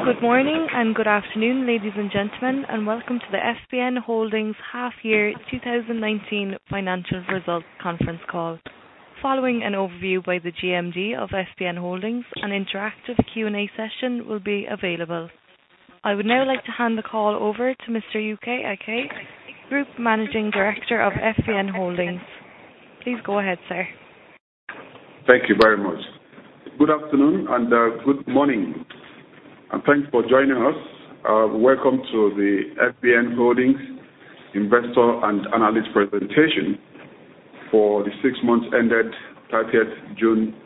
Good morning and good afternoon, ladies and gentlemen, and welcome to the SBN Holdings Half-Year 2019 Financial Results Conference Call. Following an overview by the GMD of SBN Holdings, an interactive Q&A session will be available. I would now like to hand the call over to Mr. UK Ake, Group Managing Director of SBN Holdings. Please go ahead, sir. Thank you very much. Good afternoon and good morning. And thanks for joining us. Welcome to the SBN Holdings Investor and Analyst Presentation for the 6 months ended 30th June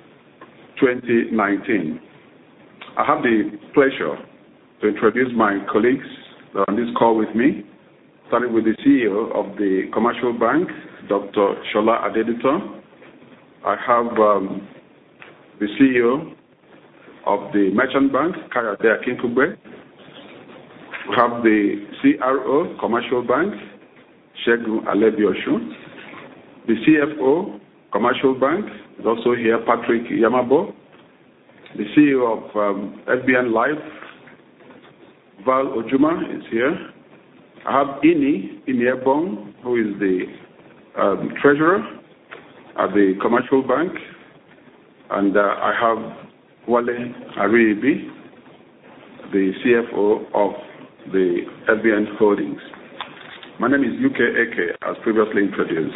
2019. I have the pleasure to introduce my colleagues on this call with me, starting with the CEO of the Commercial Bank, Dr. Shola Adediton. I have the CEO of the Merchant Bank, Kayode Akinkunmi. We have the CRO, Commercial Bank, Segun Alebiosun. The CFO, Commercial Bank, is also here, Patrick Yamabo. The CEO of SBN Life, Val Ojuma, is here. I have Ini Ebong, who is the Treasurer at the Commercial Bank. And I have Wale Ariyibi, the CFO of the SBN Holdings. My name is UK Eke, as previously introduced.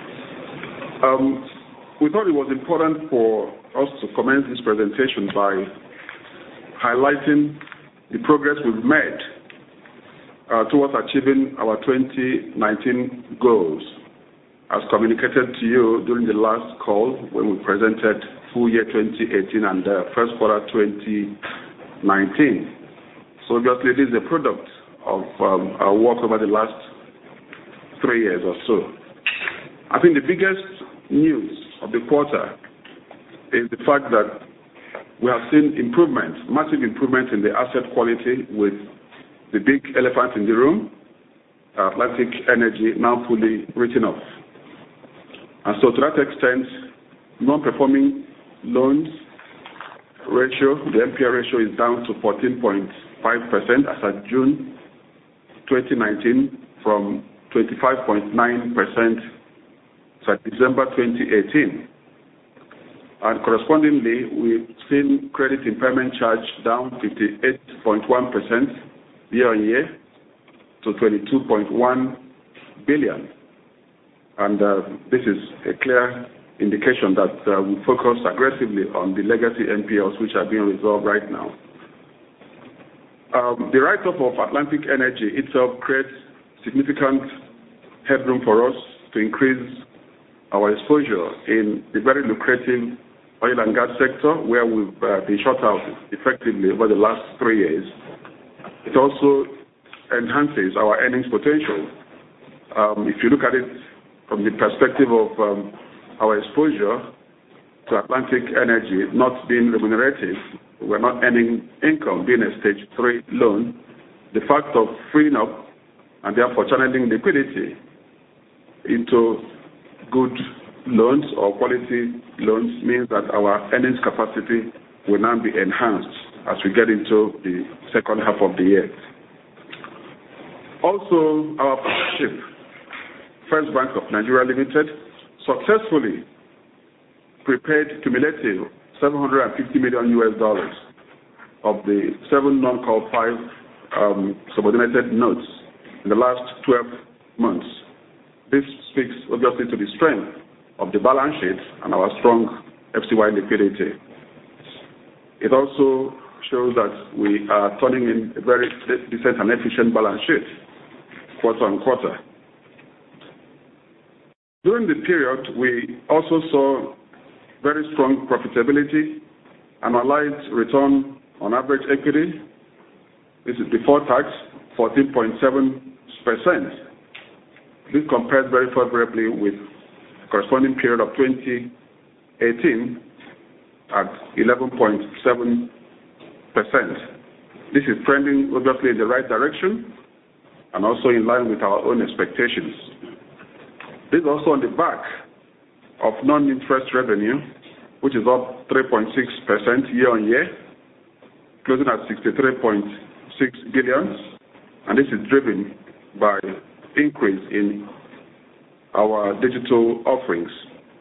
We thought it was important for us to commence this presentation by highlighting the progress we've made towards achieving our 2019 goals, as communicated to you during the last call when we presented full year 2018 and first quarter 2019. So obviously this is a product of our work over the last 3 years or so. I think the biggest news of the quarter is the fact that we have seen improvement, massive improvement in the asset quality, with the big elephant in the room, Atlantic Energy, now fully written off. And so to that extent, non-performing loans ratio, the NPL ratio, is down to 14.5% as of June 2019 from 25.9% as December 2018. And correspondingly, we've seen credit impairment charge down 58.1% year-on-year to 22.1 billion. And this is a clear indication that we focus aggressively on the legacy NPLs, which are being resolved right now. The write-off of Atlantic Energy itself creates significant headroom for us to increase our exposure in the very lucrative oil and gas sector, where we've been shut out effectively over the last 3 years. It also enhances our earnings potential. If you look at it from the perspective of our exposure to Atlantic Energy not being remunerative, we're not earning income, being a stage 3 loan, the fact of freeing up and therefore channeling liquidity into good loans or quality loans means that our earnings capacity will now be enhanced as we get into the second half of the year. Also, our partnership, First Bank of Nigeria Limited, successfully prepaid cumulative $750 million of the 7 non-call 5 subordinated notes in the last 12 months. This speaks obviously to the strength of the balance sheet and our strong FCY liquidity. It also shows that we are turning in a very decent and efficient balance sheet quarter on quarter. During the period, we also saw very strong profitability, annualized return on average equity. This is before tax, 14.7%. This compares very favorably with the corresponding period of 2018 at 11.7%. This is trending obviously in the right direction and also in line with our own expectations. This is also on the back of non-interest revenue, which is up 3.6% year-on-year, closing at 63.6 billion, and this is driven by increase in our digital offerings.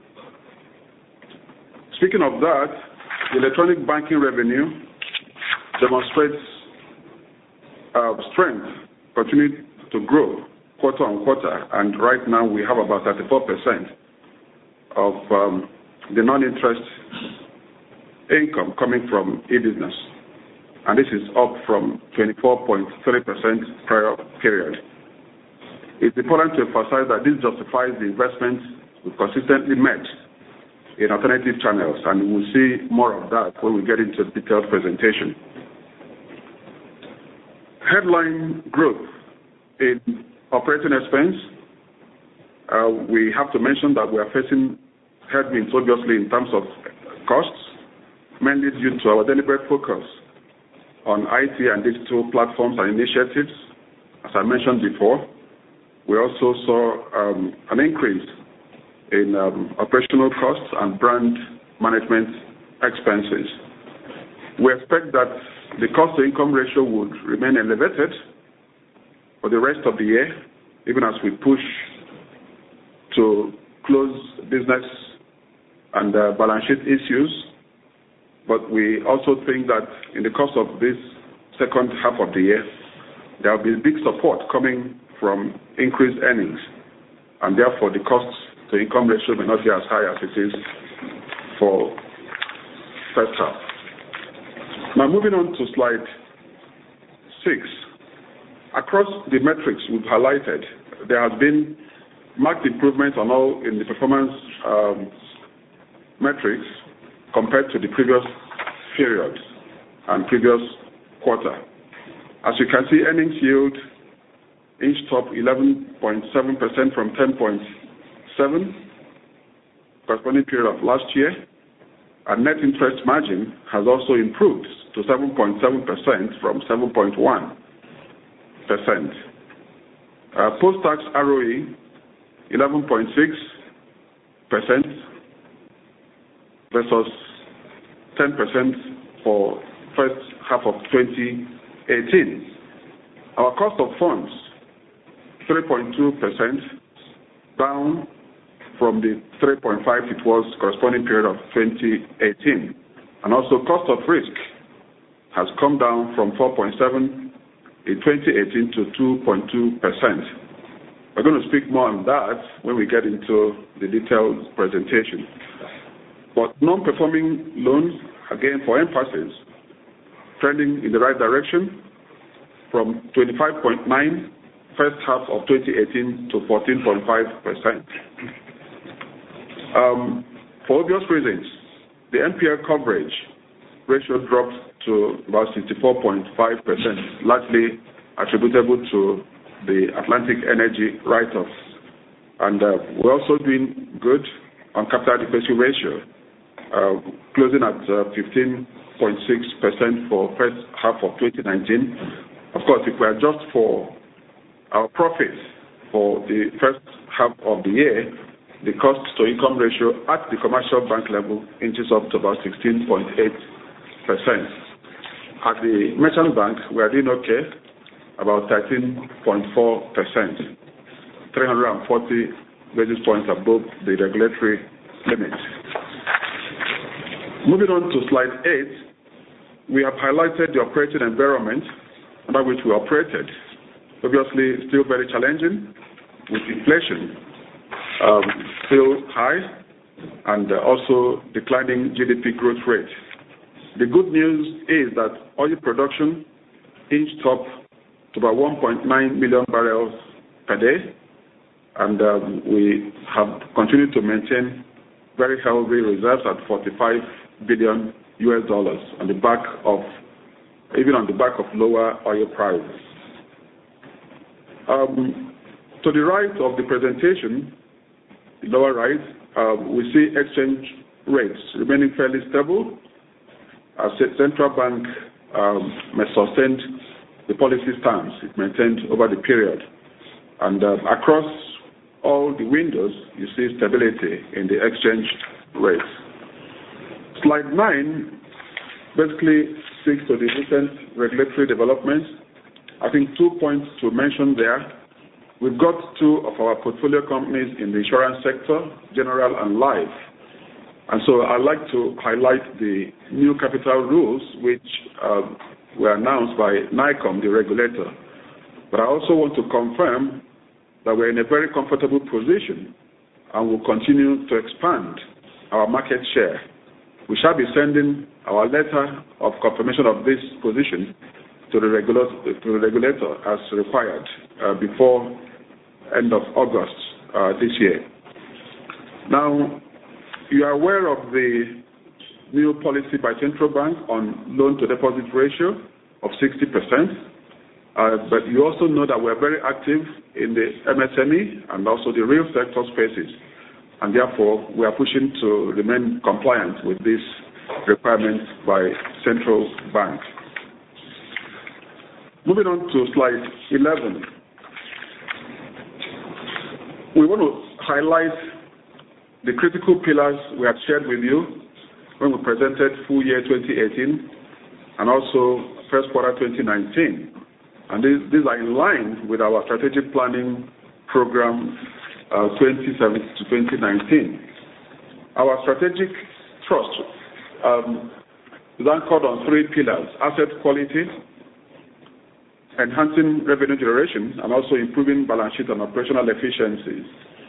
Speaking of that, the electronic banking revenue demonstrates strength, continuing to grow quarter on quarter, and right now we have about 34% of the non-interest income coming from e-business, and this is up from 24.3% prior period. It's important to emphasize that this justifies the investment we've consistently made in alternative channels, and we'll see more of that when we get into the detailed presentation. Headline growth in operating expense, we have to mention that we are facing headwinds, obviously, in terms of costs, mainly due to our deliberate focus on IT and digital platforms and initiatives. As I mentioned before, we also saw an increase in operational costs and brand management expenses. We expect that the cost-to-income ratio would remain elevated for the rest of the year, even as we push to close business and balance sheet issues. But we also think that in the course of this second half of the year, there will be big support coming from increased earnings, and therefore the cost-to-income ratio may not be as high as it is for first half. Now moving on to slide 6. Across the metrics we've highlighted, there has been marked improvement on all in the performance metrics compared to the previous period and previous quarter. As you can see, earnings yield inched up 11.7% from 10.7% corresponding period of last year, and net interest margin has also improved to 7.7% from 7.1%. Post-tax ROE 11.6% versus 10% for first half of 2018. Our cost of funds 3.2%, down from the 3.5% it was corresponding period of 2018. And also cost of risk has come down from 4.7% in 2018 to 2.2%. We're going to speak more on that when we get into the detailed presentation. But non-performing loans, again for emphasis, trending in the right direction from 25.9% first half of 2018 to 14.5%. For obvious reasons, the NPL coverage ratio dropped to about 64.5%, largely attributable to the Atlantic Energy write-offs. And we're also doing good on capital adequacy ratio, closing at 15.6% for first half of 2019. Of course, if we adjust for our profits for the first half of the year, the cost-to-income ratio at the commercial bank level inches up to about 16.8%. At the merchant bank, we are doing okay, about 13.4%, 340 basis points above the regulatory limit. Moving on to slide 8, we have highlighted the operating environment under which we operated. Obviously, still very challenging, with inflation still high and also declining GDP growth rate. The good news is that oil production inched up to about 1.9 million barrels per day, and we have continued to maintain very healthy reserves at $45 billion on the back of lower oil prices. To the right of the presentation, the lower right, we see exchange rates remaining fairly stable as the central bank may sustain the policy stance it maintained over the period. And across all the windows, you see stability in the exchange rates. Slide 9 basically speaks to the recent regulatory developments. I think 2 points to mention there. We've got 2 of our portfolio companies in the insurance sector, General and Life. And so I'd like to highlight the new capital rules which were announced by NICOM, the regulator. But I also want to confirm that we're in a very comfortable position and will continue to expand our market share. We shall be sending our letter of confirmation of this position to the regulator as required before end of August this year. Now, you are aware of the new policy by Central Bank on loan-to-deposit ratio of 60%, but you also know that we're very active in the MSME and also the real sector spaces, and therefore we are pushing to remain compliant with this requirement by Central Bank. Moving on to slide 11. We want to highlight the critical pillars we have shared with you when we presented full year 2018 and also first quarter 2019. And these are in line with our strategic planning program 2017 to 2019. Our strategic thrust is anchored on 3 pillars: asset quality, enhancing revenue generation, and also improving balance sheet and operational efficiencies.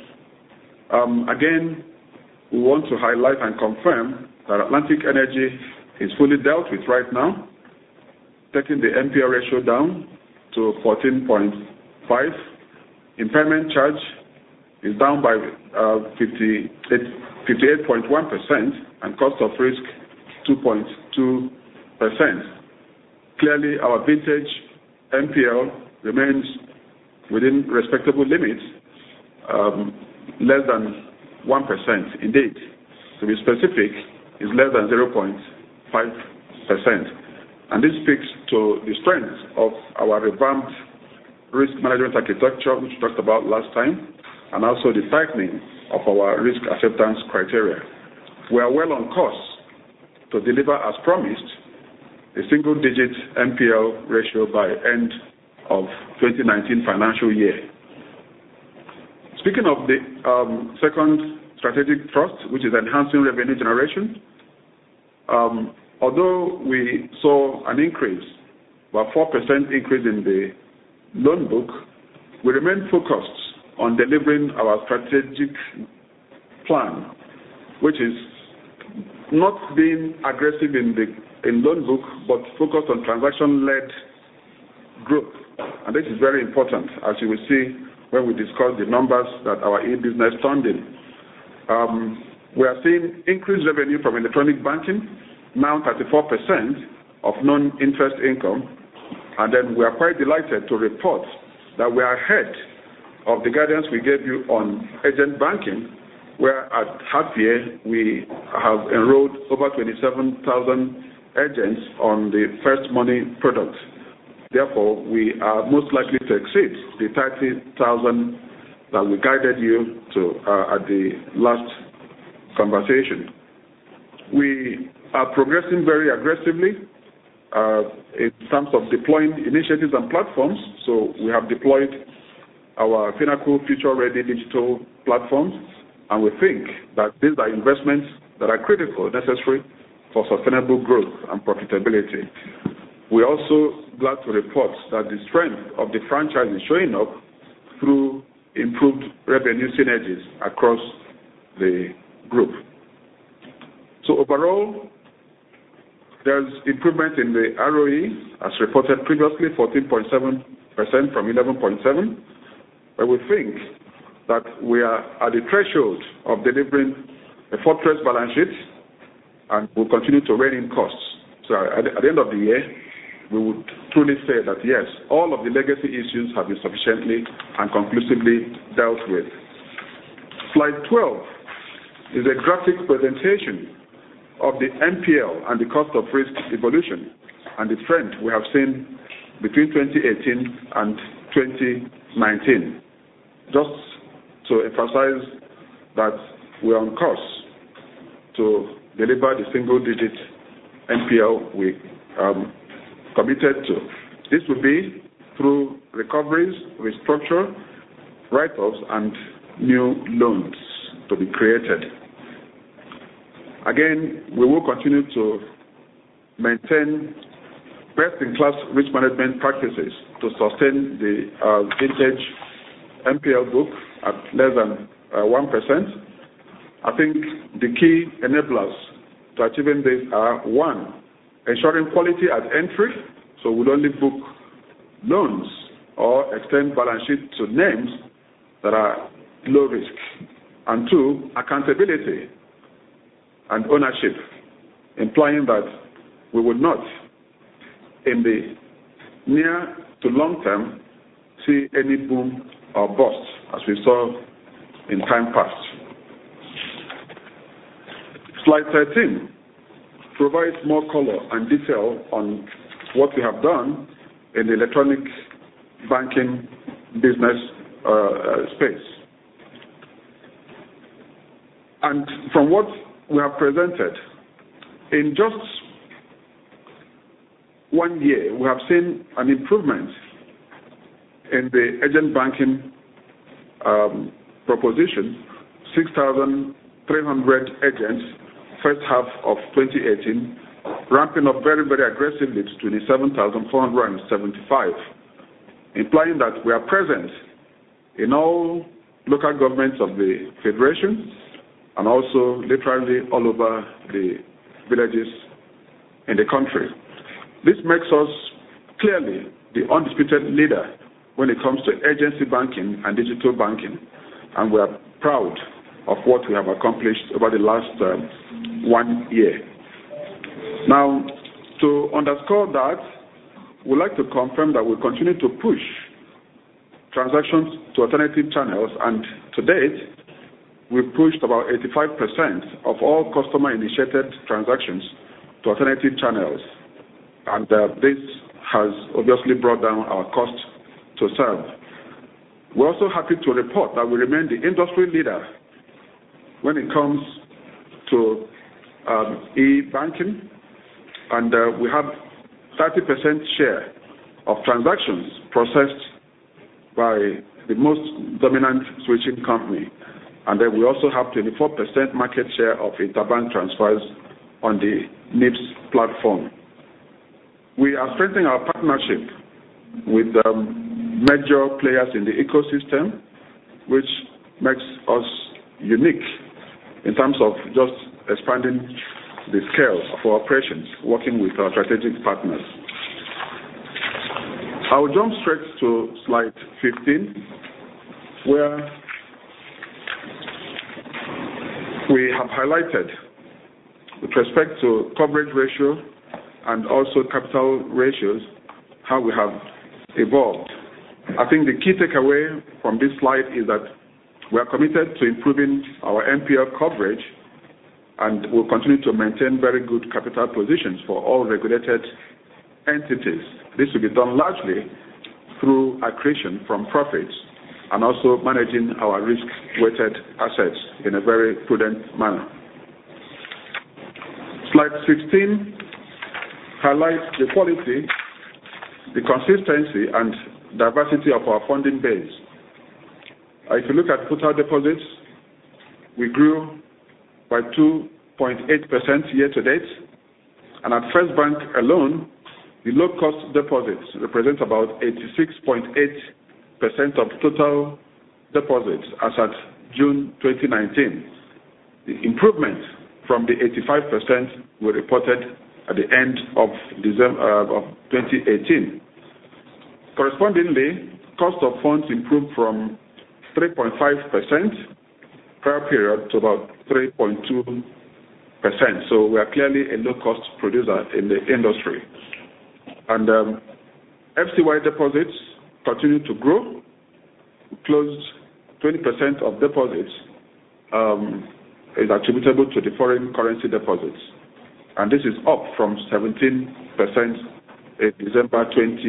Again, we want to highlight and confirm that Atlantic Energy is fully dealt with right now, taking the NPL ratio down to 14.5. Impairment charge is down by 58.1%, and cost of risk 2.2%. Clearly, our vintage NPL remains within respectable limits, less than 1%. Indeed, to be specific, is less than 0.5%. And this speaks to the strength of our revamped risk management architecture, which we talked about last time, and also the tightening of our risk acceptance criteria. We are well on course to deliver, as promised, a single-digit NPL ratio by end of 2019 financial year. Speaking of the second strategic thrust, which is enhancing revenue generation, although we saw an increase, about 4% increase in the loan book, we remain focused on delivering our strategic plan, which is not being aggressive in loan book, but focused on transaction-led growth. And this is very important, as you will see when we discuss the numbers that our e-business turned in. We are seeing increased revenue from electronic banking, now 34% of non-interest income. And then we are quite delighted to report that we are ahead of the guidance we gave you on agent banking, where at half year we have enrolled over 27,000 agents on the First Money product. Therefore, we are most likely to exceed the 30,000 that we guided you to at the last conversation. We are progressing very aggressively in terms of deploying initiatives and platforms. So we have deployed our Finacle Future-Ready digital platforms, and we think that these are investments that are critical, necessary for sustainable growth and profitability. We're also glad to report that the strength of the franchise is showing up through improved revenue synergies across the group. So overall, there's improvement in the ROE, as reported previously, 14.7% from 11.7%. But we think that we are at the threshold of delivering a fortress balance sheet, and will continue to rein in costs. So at the end of the year, we would truly say that yes, all of the legacy issues have been sufficiently and conclusively dealt with. Slide 12 is a graphic presentation of the NPL and the cost of risk evolution and the trend we have seen between 2018 and 2019. Just to emphasize that we are on course to deliver the single-digit NPL we committed to. This will be through recoveries, restructure, write-offs, and new loans to be created. Again, we will continue to maintain best-in-class risk management practices to sustain the vintage NPL book at less than 1%. I think the key enablers to achieving this are: one, ensuring quality at entry, so we'll only book loans or extend balance sheet to names that are low risk; and two, accountability and ownership, implying that we would not, in the near to long term, see any boom or bust as we saw in time past. Slide 13 provides more color and detail on what we have done in the electronic banking business space. And from what we have presented, in just 1 year, we have seen an improvement in the agent banking proposition. 6,300 agents first half of 2018, ramping up very, very aggressively to 27,475, implying that we are present in all local governments of the Federation and also literally all over the villages in the country. This makes us clearly the undisputed leader when it comes to agency banking and digital banking, and we are proud of what we have accomplished over the last 1 year. Now, to underscore that, we'd like to confirm that we continue to push transactions to alternative channels, and to date, we've pushed about 85% of all customer-initiated transactions to alternative channels, and this has obviously brought down our cost to serve. We're also happy to report that we remain the industry leader when it comes to e-banking, and we have 30% share of transactions processed by the most dominant switching company, and then we also have 24% market share of interbank transfers on the NIPS platform. We are strengthening our partnership with major players in the ecosystem, which makes us unique in terms of just expanding the scale of our operations, working with our strategic partners. I will jump straight to slide 15, where we have highlighted, with respect to coverage ratio and also capital ratios, how we have evolved. I think the key takeaway from this slide is that we are committed to improving our NPL coverage, and will continue to maintain very good capital positions for all regulated entities. This will be done largely through accretion from profits and also managing our risk-weighted assets in a very prudent manner. Slide 16 highlights the quality, the consistency, and diversity of our funding base. If you look at total deposits, we grew by 2.8% year to date, and at First Bank alone, the low-cost deposits represent about 86.8% of total deposits as at June 2019. The improvement from the 85% we reported at the end of December of 2018. Correspondingly, cost of funds improved from 3.5% prior period to about 3.2%. So we are clearly a low-cost producer in the industry. And FCY deposits continue to grow. We closed 20% of deposits is attributable to the foreign currency deposits, and this is up from 17% in December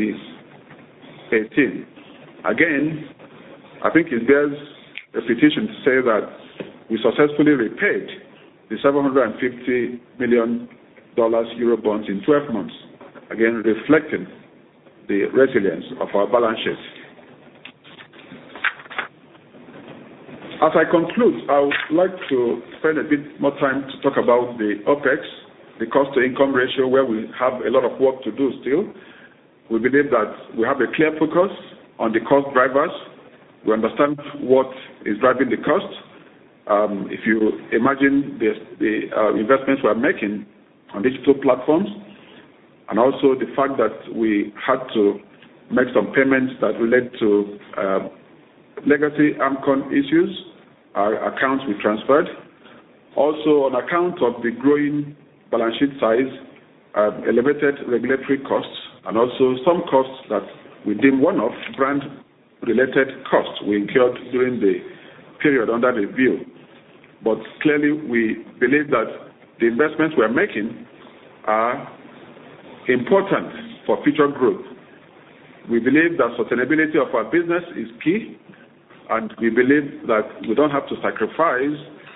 2018. Again, I think it bears repetition to say that we successfully repaid the $750 million Eurobonds in 12 months. again reflecting the resilience of our balance sheet. As I conclude, I would like to spend a bit more time to talk about the OPEX, the cost-to-income ratio, where we have a lot of work to do still. We believe that we have a clear focus on the cost drivers. We understand what is driving the cost. If you imagine the investments we are making on digital platforms, and also the fact that we had to make some payments that relate to legacy AMCON issues, our accounts we transferred. Also, on account of the growing balance sheet size, elevated regulatory costs, and also some costs that we deem one-off brand-related costs we incurred during the period under review. But clearly, we believe that the investments we are making are important for future growth. We believe that sustainability of our business is key, and we believe that we don't have to sacrifice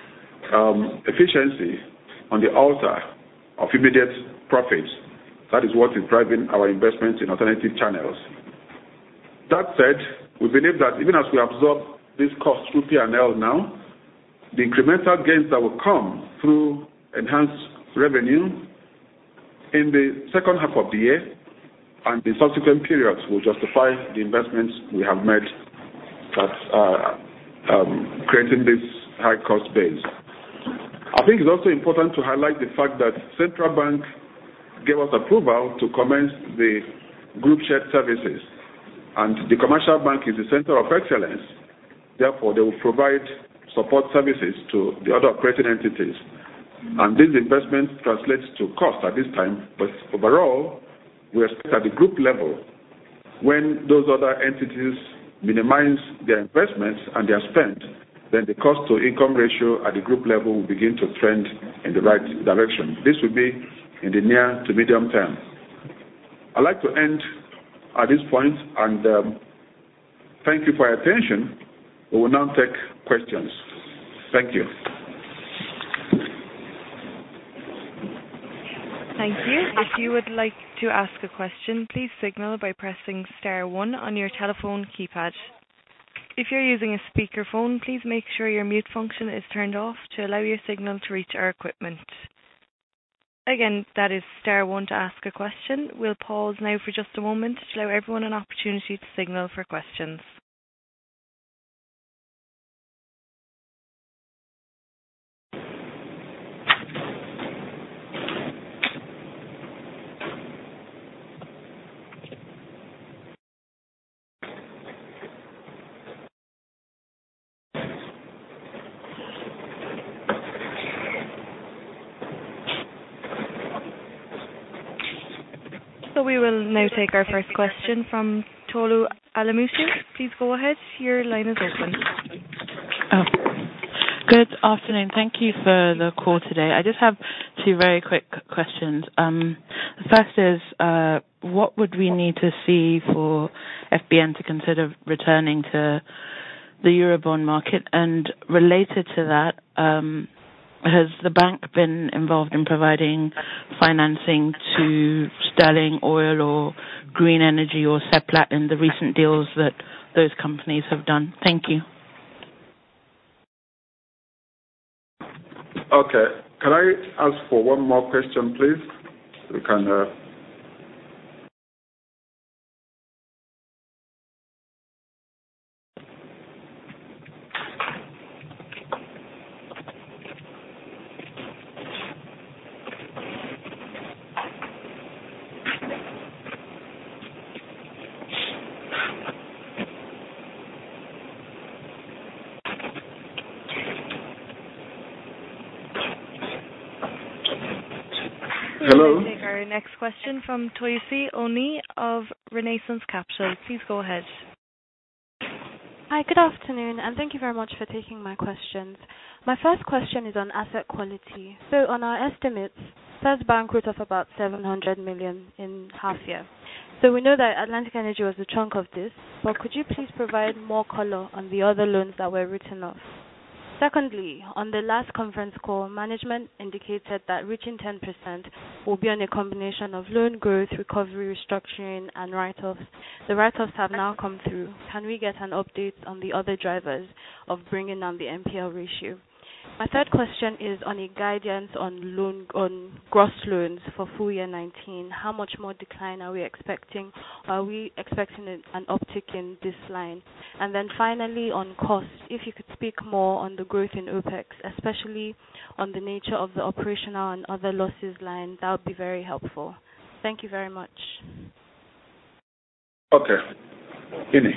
efficiency on the altar of immediate profits. That is what is driving our investments in alternative channels. That said, we believe that even as we absorb this cost through P&L now, the incremental gains that will come through enhanced revenue in the second half of the year and the subsequent periods will justify the investments we have made that are creating this high cost base. I think it's also important to highlight the fact that Central Bank gave us approval to commence the group shared services, and the commercial bank is the center of excellence. Therefore, they will provide support services to the other operating entities. And these investments translate to cost at this time, but overall, we expect at the group level, when those other entities minimize their investments and their spend, then the cost-to-income ratio at the group level will begin to trend in the right direction. This will be in the near to medium term. I'd like to end at this point and thank you for your attention. We will now take questions. Thank you. Thank you. If you would like to ask a question, please signal by pressing star 1 on your telephone keypad. If you're using a speakerphone, please make sure your mute function is turned off to allow your signal to reach our equipment. Again, that is star 1 to ask a question. We'll pause now for just a moment to allow everyone an opportunity to signal for questions. So we will now take our first question from Tolu Alamusu. Please go ahead. Your line is open. Good afternoon. Thank you for the call today. I just have two very quick questions. The first is, what would we need to see for FBN to consider returning to the Eurobond market? And related to that, has the bank been involved in providing financing to Sterling Oil or Green Energy or Seplat in the recent deals that those companies have done? Thank you. Okay. Can I ask for one more question, please? We can... Hello. We'll take our next question from Toyosi Oni of Renaissance Capital. Please go ahead. Hi, good afternoon, and thank you very much for taking my questions. My first question is on asset quality. So on our estimates, First Bank wrote off about 700 million in half year. So we know that Atlantic Energy was a chunk of this, but could you please provide more color on the other loans that were written off? Secondly, on the last conference call, management indicated that reaching 10% will be on a combination of loan growth, recovery, restructuring, and write-offs. The write-offs have now come through. Can we get an update on the other drivers of bringing down the NPL ratio? My third question is on a guidance on gross loans for full year 19. How much more decline are we expecting? Are we expecting an uptick in this line? And then finally, on costs, if you could speak more on the growth in OPEX, especially on the nature of the operational and other losses line, that would be very helpful. Thank you very much. Okay. Ini.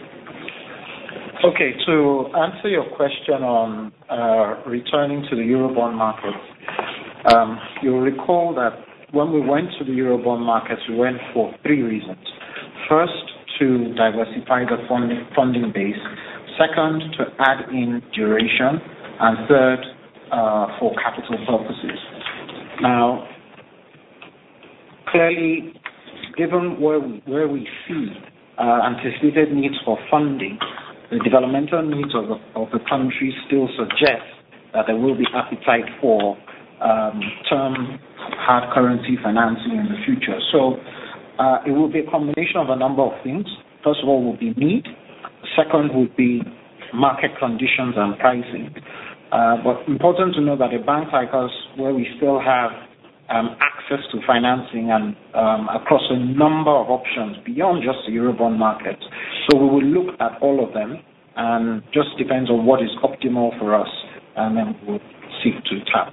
Okay, to answer your question on returning to the Eurobond market, you'll recall that when we went to the Eurobond markets, we went for three reasons. First, to diversify the funding base. Second, to add in duration. And third, for capital purposes. Now, clearly, given where we see anticipated needs for funding, the developmental needs of the country still suggest that there will be appetite for term hard currency financing in the future. So it will be a combination of a number of things. First of all, will be need. Second would be market conditions and pricing. But important to know that a bank like us, where we still have access to financing and across a number of options beyond just the Eurobond market. So we will look at all of them, and just depends on what is optimal for us, and then we'll seek to tap.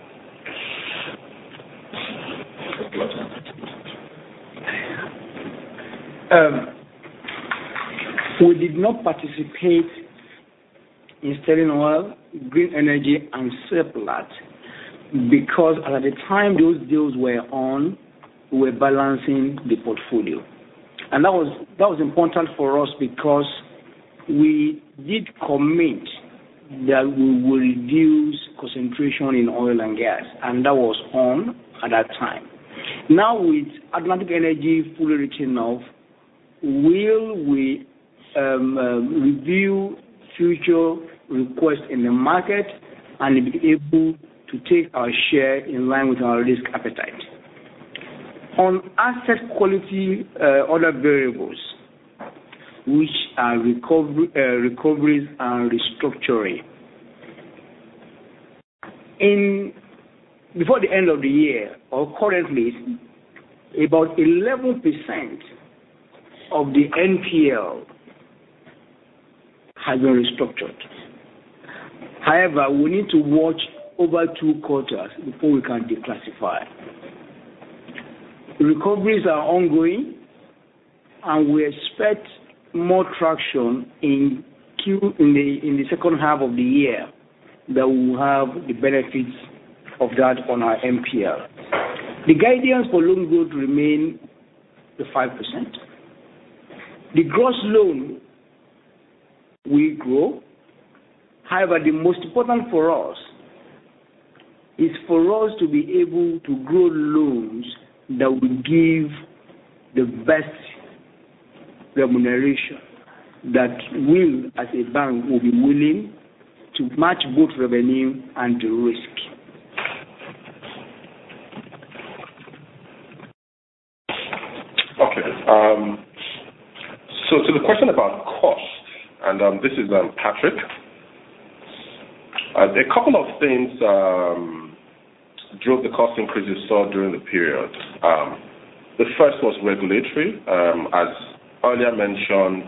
We did not participate in sterling oil, green energy, and surplus because at the time those deals were on, we were balancing the portfolio. And that was important for us because we did commit that we will reduce concentration in oil and gas, and that was on at that time. Now with Atlantic Energy fully written off, will we review future requests in the market and be able to take our share in line with our risk appetite? On asset quality, other variables, which are recoveries and restructuring. Before the end of the year, or currently, about 11% of the NPL has been restructured. However, we need to watch over 2 quarters before we can declassify. Recoveries are ongoing, and we expect more traction in the second half of the year that will have the benefits of that on our NPL. The guidance for loan growth remain the 5%. The gross loan will grow. However, the most important for us is for us to be able to grow loans that will give the best remuneration, that will, as a bank, will be willing to match both revenue and the risk. Okay. So to the question about cost, and this is Patrick. A couple of things drove the cost increases saw during the period. The first was regulatory. As earlier mentioned,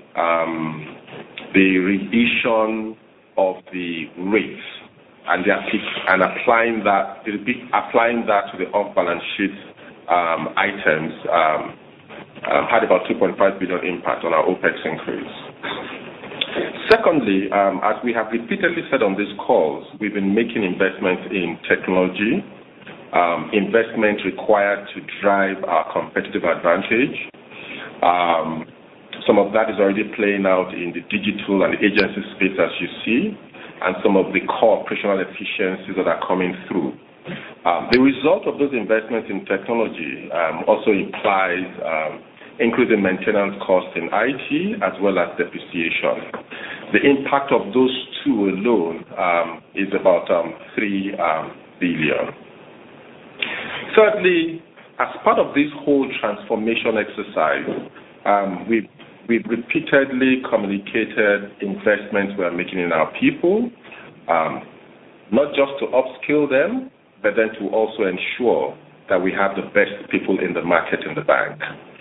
the revision of the rates and applying that to the off-balance sheet items had about 2.5 billion impact on our OPEX increase. Secondly, as we have repeatedly said on these calls, we've been making investments in technology, investment required to drive our competitive advantage. Some of that is already playing out in the digital and agency space, as you see, and some of the core operational efficiencies that are coming through. The result of those investments in technology also implies increasing maintenance costs in IT as well as depreciation. The impact of those alone is about 3 billion. Thirdly, as part of this whole transformation exercise, we've repeatedly communicated investments we are making in our people, not just to upskill them, but then to also ensure that we have the best people in the market in the bank.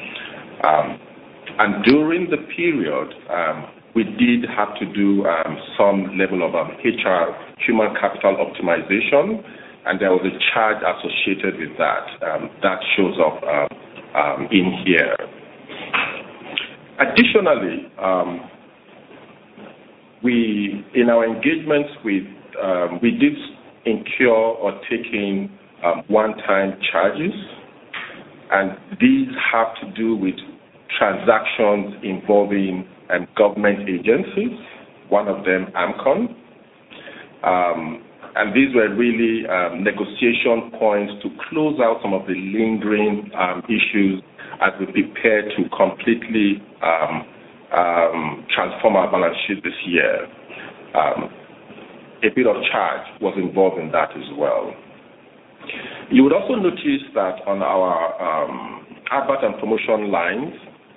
And during the period, we did have to do some level of HR, human capital optimization, and there was a charge associated with that. That shows up in here. Additionally, in our engagements with, we did incur or take in one-time charges, and these have to do with transactions involving government agencies, one of them AMCON. And these were really negotiation points to close out some of the lingering issues as we prepare to completely transform our balance sheet this year. A bit of charge was involved in that as well. You would also notice that on our advert and promotion lines,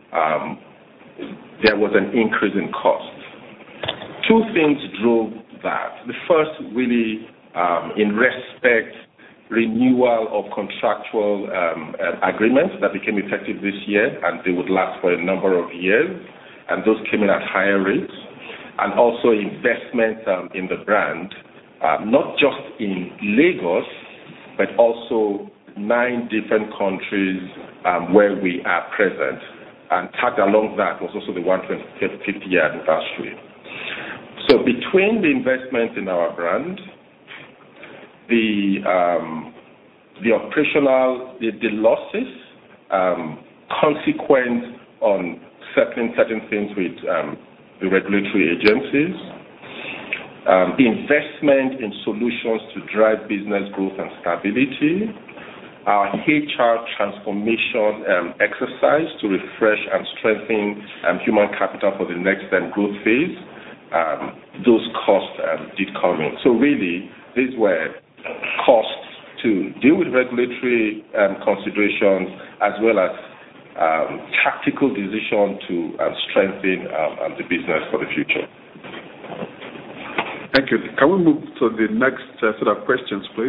there was an increase in cost. Two things drove that. The first, really, in respect, renewal of contractual agreements that became effective this year, and they would last for a number of years, and those came in at higher rates, and also investment in the brand, not just in Lagos, but also 9 different countries where we are present. And tagged along that was also the 150th year anniversary. So between the investment in our brand, the operational, the losses consequent on certain things with the regulatory agencies, the investment in solutions to drive business growth and stability, our HR transformation exercise to refresh and strengthen human capital for the next growth phase, those costs did come in. So really, these were costs to deal with regulatory considerations as well as tactical decision to strengthen the business for the future. Thank you. Can we move to the next set of questions, please?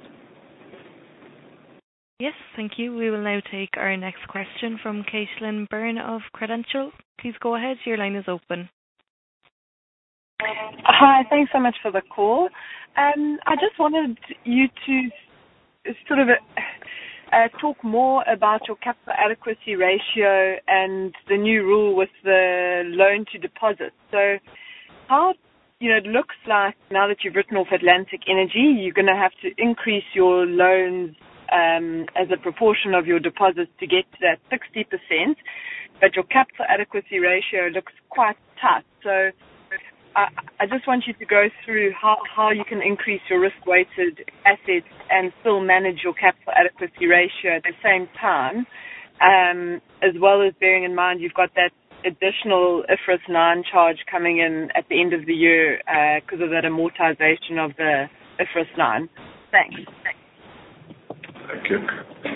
Yes, thank you. We will now take our next question from Caitlin Byrne of Credential. Please go ahead. Your line is open. Hi, thanks so much for the call. I just wanted you to sort of talk more about your capital adequacy ratio and the new rule with the loan to deposit. So how, it looks like now that you've written off Atlantic Energy, you're going to have to increase your loans as a proportion of your deposits to get to that 60%, but your capital adequacy ratio looks quite tight. So I just want you to go through how you can increase your risk-weighted assets and still manage your capital adequacy ratio at the same time, as well as bearing in mind you've got that additional IFRS 9 charge coming in at the end of the year because of that amortization of the IFRS 9. Thanks. Thank you.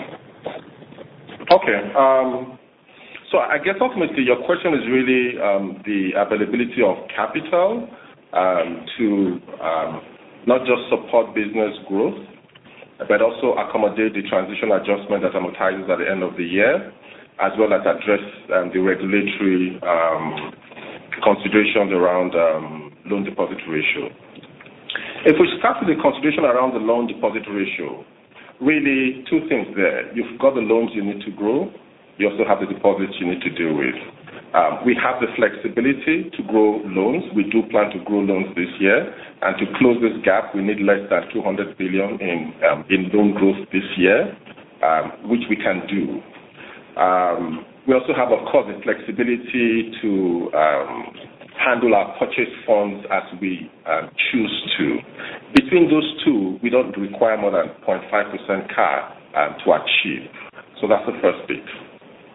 Okay. So I guess ultimately your question is really the availability of capital to not just support business growth, but also accommodate the transition adjustment that amortizes at the end of the year, as well as address the regulatory considerations around loan deposit ratio. If we start with the consideration around the loan deposit ratio, really two things there. You've got the loans you need to grow. You also have the deposits you need to deal with. We have the flexibility to grow loans. We do plan to grow loans this year. And to close this gap, we need less than 200 billion in loan growth this year, which we can do. We also have, of course, the flexibility to handle our purchase funds as we choose to. Between those two, we don't require more than 0.5% CAR to achieve. So that's the first bit.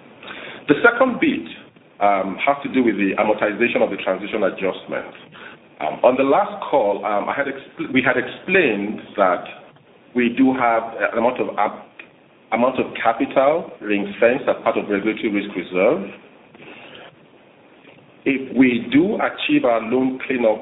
The second bit has to do with the amortization of the transition adjustment. On the last call, we had explained that we do have an amount of capital ring-fenced as part of regulatory risk reserve. If we do achieve our loan cleanup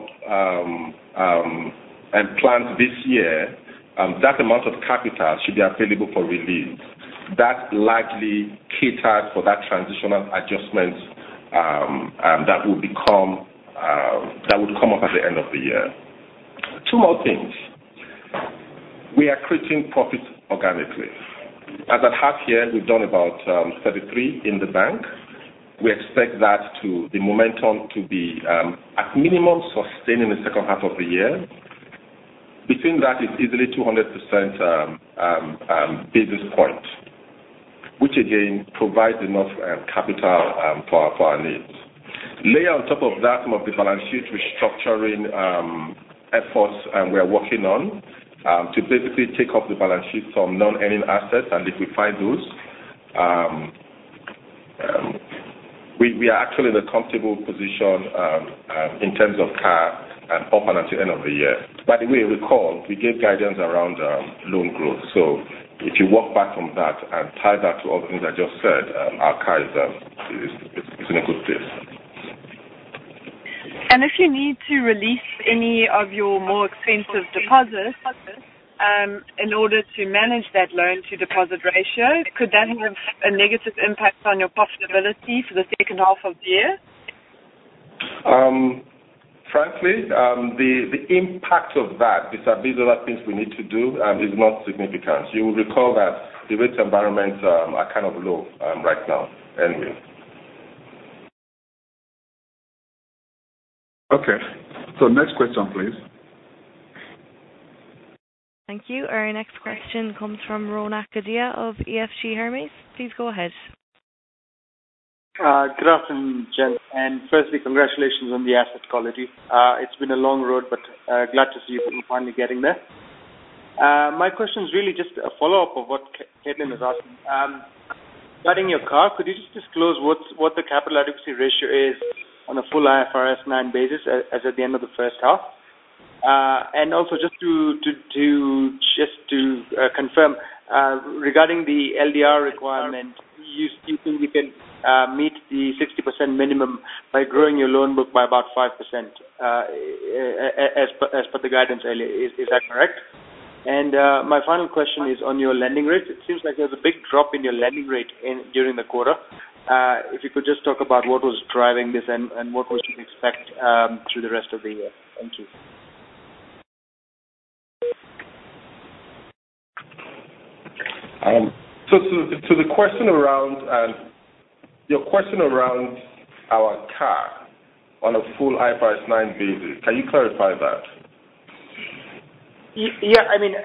and plans this year, that amount of capital should be available for release. That largely caters for that transitional adjustment that would come up at the end of the year. Two more things. We are creating profits organically. As at half year, we've done about 33 in the bank. We expect the momentum to be at minimum sustained in the second half of the year. Between that is easily 200% basis point, which again provides enough capital for our needs. Layer on top of that some of the balance sheet restructuring efforts we're working on to basically take off the balance sheet some non-earning assets and liquefy those. We are actually in a comfortable position in terms of CAR up and until the end of the year. By the way, recall, we gave guidance around loan growth. So if you walk back from that and tie that to all the things I just said, our CAR is in a good place. And if you need to release any of your more expensive deposits in order to manage that loan-to-deposit ratio, could that have a negative impact on your profitability for the second half of the year? Frankly, the impact of that vis-a-vis other things we need to do is not significant. You will recall that the rate environments are kind of low right now anyway. Okay. So next question, please. Thank you. Our next question comes from Ronak Gadhia of EFG Hermes. Please go ahead. Good afternoon, Jen. And firstly, congratulations on the asset quality. It's been a long road, but glad to see you finally getting there. My question is really just a follow-up of what Caitlin was asking. Regarding your CAR, could you just disclose what the capital adequacy ratio is on a full IFRS 9 basis as at the end of the first half? And also just to confirm, regarding the LDR requirement, you think you can meet the 60% minimum by growing your loan book by about 5% as per the guidance earlier. Is that correct? And my final question is on your lending rate. It seems like there's a big drop in your lending rate during the quarter. If you could just talk about what was driving this and what we should expect through the rest of the year. Thank you. So to the question around your question around our CAR on a full IFRS 9 basis, can you clarify that? Yeah, I mean,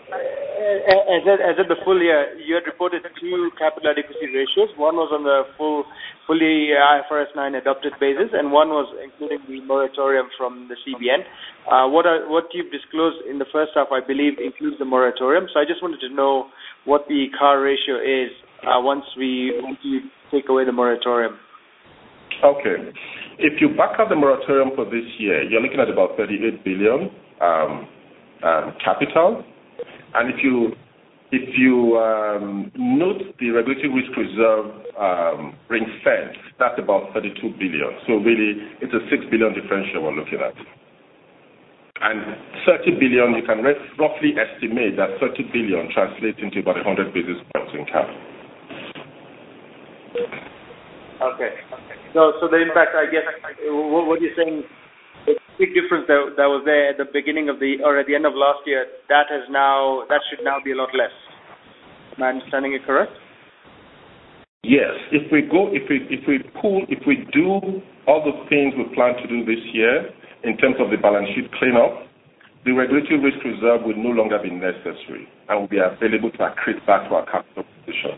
as at the full year, you had reported two capital adequacy ratios. One was on the fully IFRS 9 adopted basis, and one was including the moratorium from the CBN. What you've disclosed in the first half, I believe, includes the moratorium. So I just wanted to know what the CAR ratio is once you take away the moratorium. Okay. If you back out the moratorium for this year, you're looking at about 38 billion. Capital, and if you note the regulatory risk reserve ring fence, that's about 32 billion. So really, it's a 6 billion differential we're looking at. And 30 billion, you can roughly estimate that 30 billion translates into about 100 basis points in cap. Okay. So the impact, I guess, what you're saying. The big difference that was there at the beginning of at the end of last year, that should now be a lot less. Am I understanding it correct? Yes. If we do all the things we plan to do this year in terms of the balance sheet cleanup, the regulatory risk reserve will no longer be necessary and will be available to accrete back to our capital position.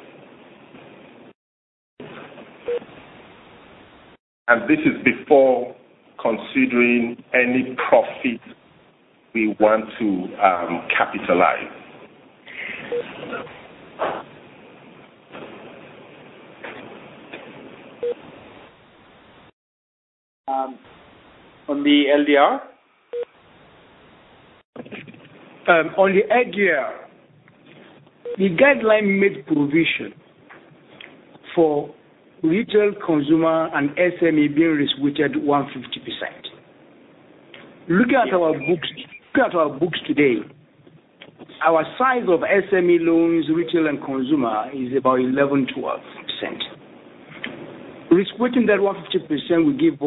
And this is before considering any profit we want to capitalize. On the LDR? On the LDR, the guideline made provision for retail, consumer, and SME being risk-weighted 150%. Looking at our books today, our size of SME loans, retail and consumer, is about 11-12%. Risk-weighting that 150% will give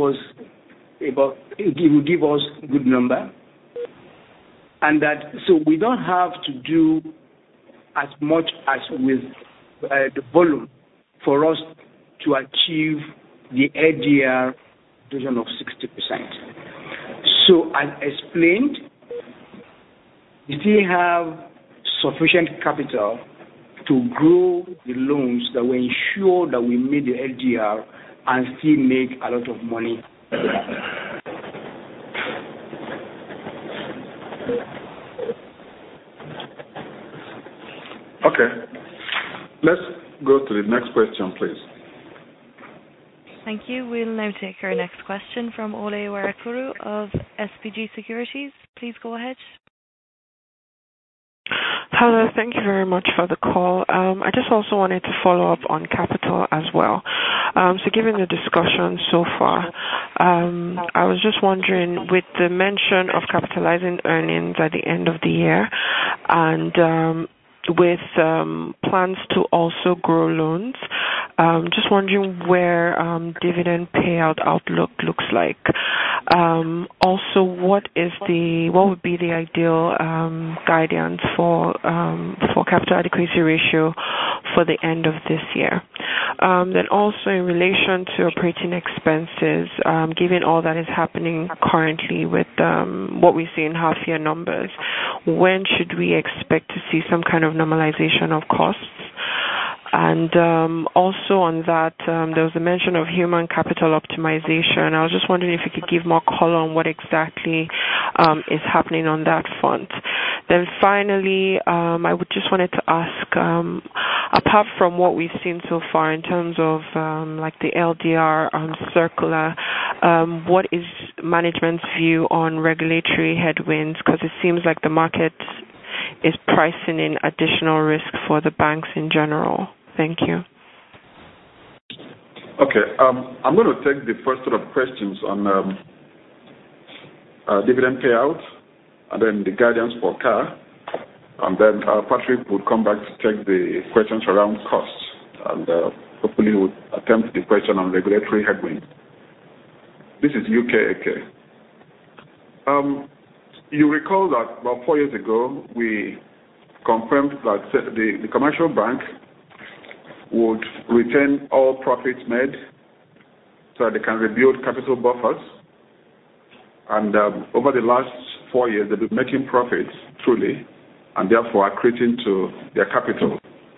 us a good number, and that so we don't have to do as much as with the volume for us to achieve the LDR version of 60%. So as explained, we still have sufficient capital to grow the loans that will ensure that we meet the LDR and still make a lot of money. Okay. Let's go to the next question, please. Thank you. We'll now take our next question from Ole Warakuru of SPG Securities. Please go ahead. Hello, thank you very much for the call. I just also wanted to follow up on capital as well. So given the discussion so far, I was just wondering, with the mention of capitalizing earnings at the end of the year and with plans to also grow loans, just wondering where dividend payout outlook looks like. Also, what would be the ideal guidance for capital adequacy ratio for the end of this year? Then also in relation to operating expenses, given all that is happening currently with what we see in half-year numbers, when should we expect to see some kind of normalization of costs? And also on that, there was a mention of human capital optimization. I was just wondering if you could give more color on what exactly is happening on that front. Then finally, I would just wanted to ask, apart from what we've seen so far in terms of like the LDR circular, what is management's view on regulatory headwinds? Because it seems like the market is pricing in additional risk for the banks in general. Thank you. Okay, I'm going to take the first set of questions on dividend payout, and then the guidance for CAR, and then Patrick would come back to take the questions around costs, and hopefully he would attempt the question on regulatory headwinds. This is UKAK. You recall that about 4 years ago, we confirmed that the commercial bank would retain all profits made so that they can rebuild capital buffers. And over the last 4 years, they've been making profits truly, and therefore accreting to their capital.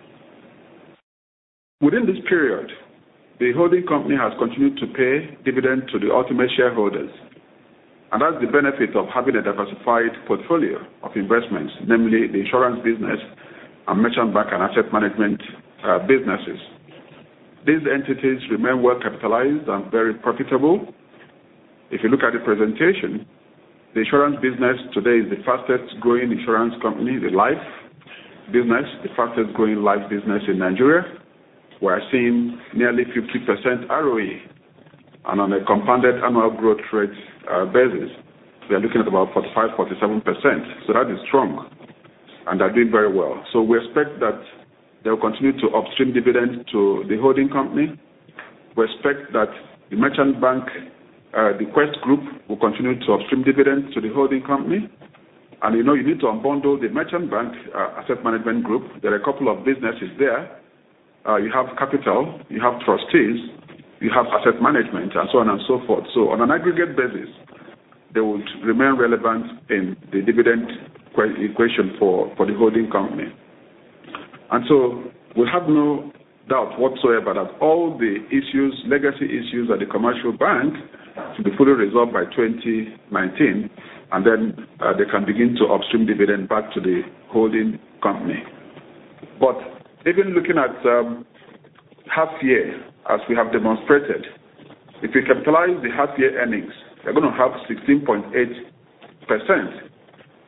Within this period, the holding company has continued to pay dividend to the ultimate shareholders. And that's the benefit of having a diversified portfolio of investments, namely the insurance business and merchant bank and asset management businesses. These entities remain well capitalized and very profitable. If you look at the presentation, the insurance business today is the fastest growing insurance company, the life business, the fastest growing life business in Nigeria. We're seeing nearly 50% ROE, and on a compounded annual growth rate basis, we are looking at about 45-47%. So that is strong, and they're doing very well. So we expect that they will continue to upstream dividends to the holding company. We expect that the merchant bank, the Quest Group, will continue to upstream dividends to the holding company. And you need to unbundle the merchant bank asset management group. There are a couple of businesses there. You have capital, you have trustees, you have asset management, and so on and so forth. So on an aggregate basis, they would remain relevant in the dividend equation for the holding company. And so we have no doubt whatsoever that all the issues, legacy issues at the commercial bank will be fully resolved by 2019, and then they can begin to upstream dividend back to the holding company. But even looking at half year, as we have demonstrated, if we capitalize the half year earnings, they're going to have 16.8%,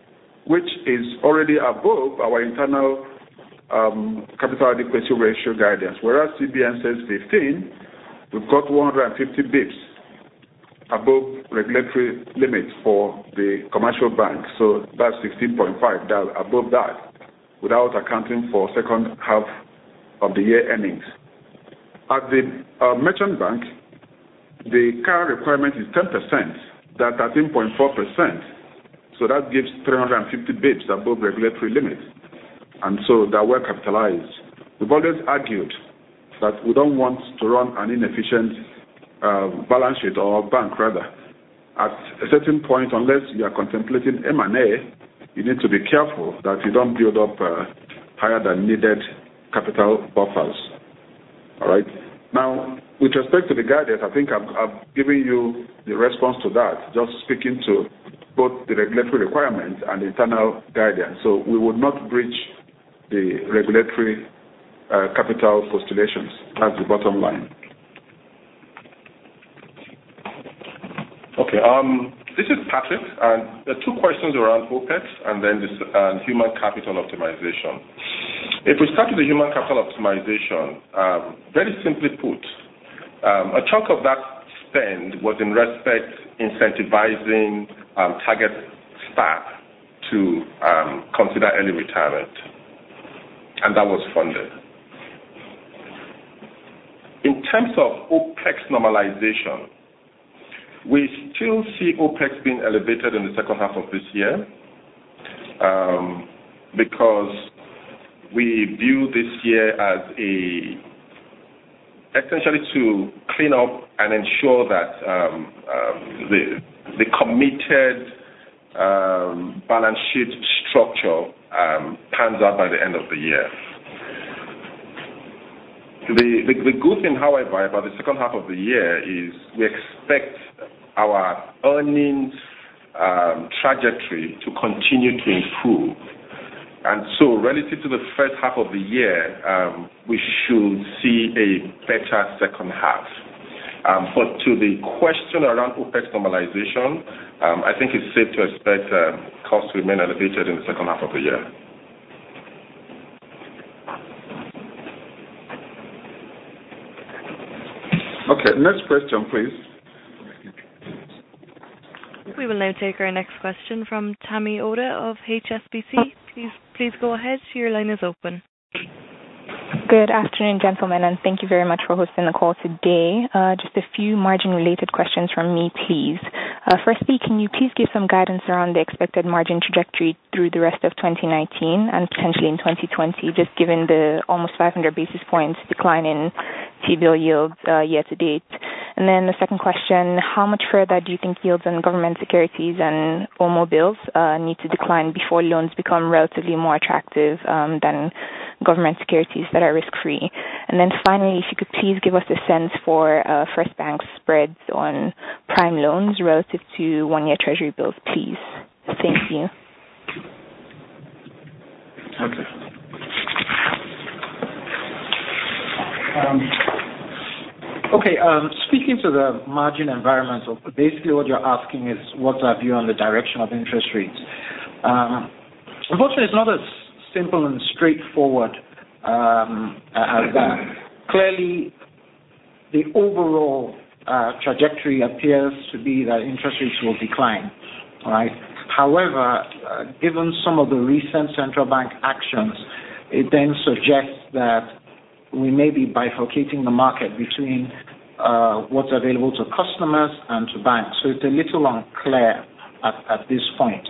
which is already above our internal capital adequacy ratio guidance. Whereas CBN says 15, we've got 150 bips above regulatory limits for the commercial bank. So that's 16.5, that's above that, without accounting for second half of the year earnings. At the merchant bank, the current requirement is 10%, that's 13.4%. So that gives 350 bips above regulatory limits. And so they're well capitalized. We've always argued that we don't want to run an inefficient balance sheet or bank rather. At a certain point, unless you are contemplating M&A, you need to be careful that you don't build up higher than needed capital buffers. All right. Now, with respect to the guidance, I think I've given you the response to that, just speaking to both the regulatory requirements and the internal guidance. So we would not breach the regulatory capital postulations. That's the bottom line. Okay. This is Patrick, and there are two questions around OPEX and then this human capital optimization. If we start with the human capital optimization, very simply put, a chunk of that spend was in respect incentivizing target staff to consider early retirement, and that was funded. In terms of OPEX normalization, we still see OPEX being elevated in the second half of this year because we view this year as essentially to clean up and ensure that the committed balance sheet structure pans out by the end of the year. The good thing, however, about the second half of the year is we expect our earnings trajectory to continue to improve. And so relative to the first half of the year, we should see a better second half. But to the question around OPEX normalization, I think it's safe to expect costs to remain elevated in the second half of the year. Okay, next question, please. We will now take our next question from Tammy Oda of HSBC. Please go ahead. Your line is open. Good afternoon, gentlemen, and thank you very much for hosting the call today. Just a few margin-related questions from me, please. Firstly, can you please give some guidance around the expected margin trajectory through the rest of 2019 and potentially in 2020, just given the almost 500 basis points decline in T-bill yields year to date? And then the second question, how much further do you think yields on government securities and OMO bills need to decline before loans become relatively more attractive than government securities that are risk-free? And then finally, if you could please give us a sense for First Bank's spreads on prime loans relative to one-year Treasury bills, please. Thank you. Okay. Speaking to the margin environment, basically what you're asking is what's our view on the direction of interest rates. Unfortunately, it's not as simple and straightforward as that. Clearly, the overall trajectory appears to be that interest rates will decline, right? However, given some of the recent central bank actions, it then suggests that we may be bifurcating the market between what's available to customers and to banks. So it's a little unclear at this point.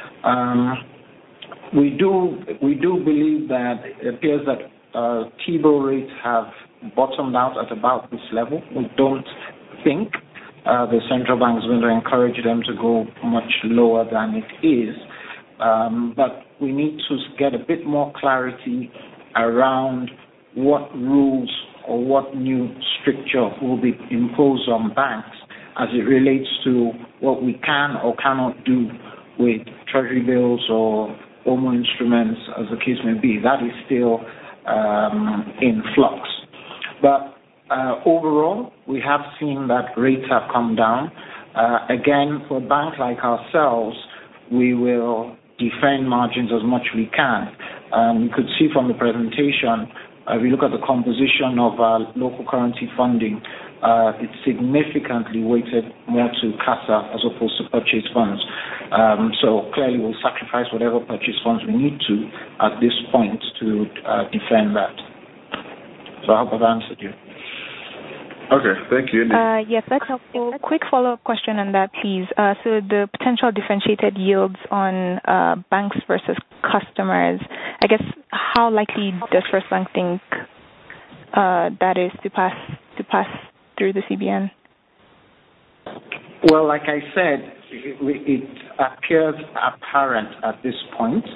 We do believe that it appears that T-bill rates have bottomed out at about this level. We don't think the central bank is going to encourage them to go much lower than it is. But we need to get a bit more clarity around what rules or what new stricture will be imposed on banks as it relates to what we can or cannot do with treasury bills or OMO instruments, as the case may be. That is still in flux. But overall, we have seen that rates have come down. Again, for a bank like ourselves, we will defend margins as much we can. You could see from the presentation, if you look at the composition of our local currency funding, it's significantly weighted more to CASA as opposed to purchase funds. So clearly we'll sacrifice whatever purchase funds we need to at this point to defend that. So I hope I've answered you. Okay, thank you. Yes, that's helpful. Quick follow-up question on that, please. So the potential differentiated yields on banks versus customers, I guess, how likely does First Bank think that is to pass through the CBN? Well, like I said, it appears apparent at this point.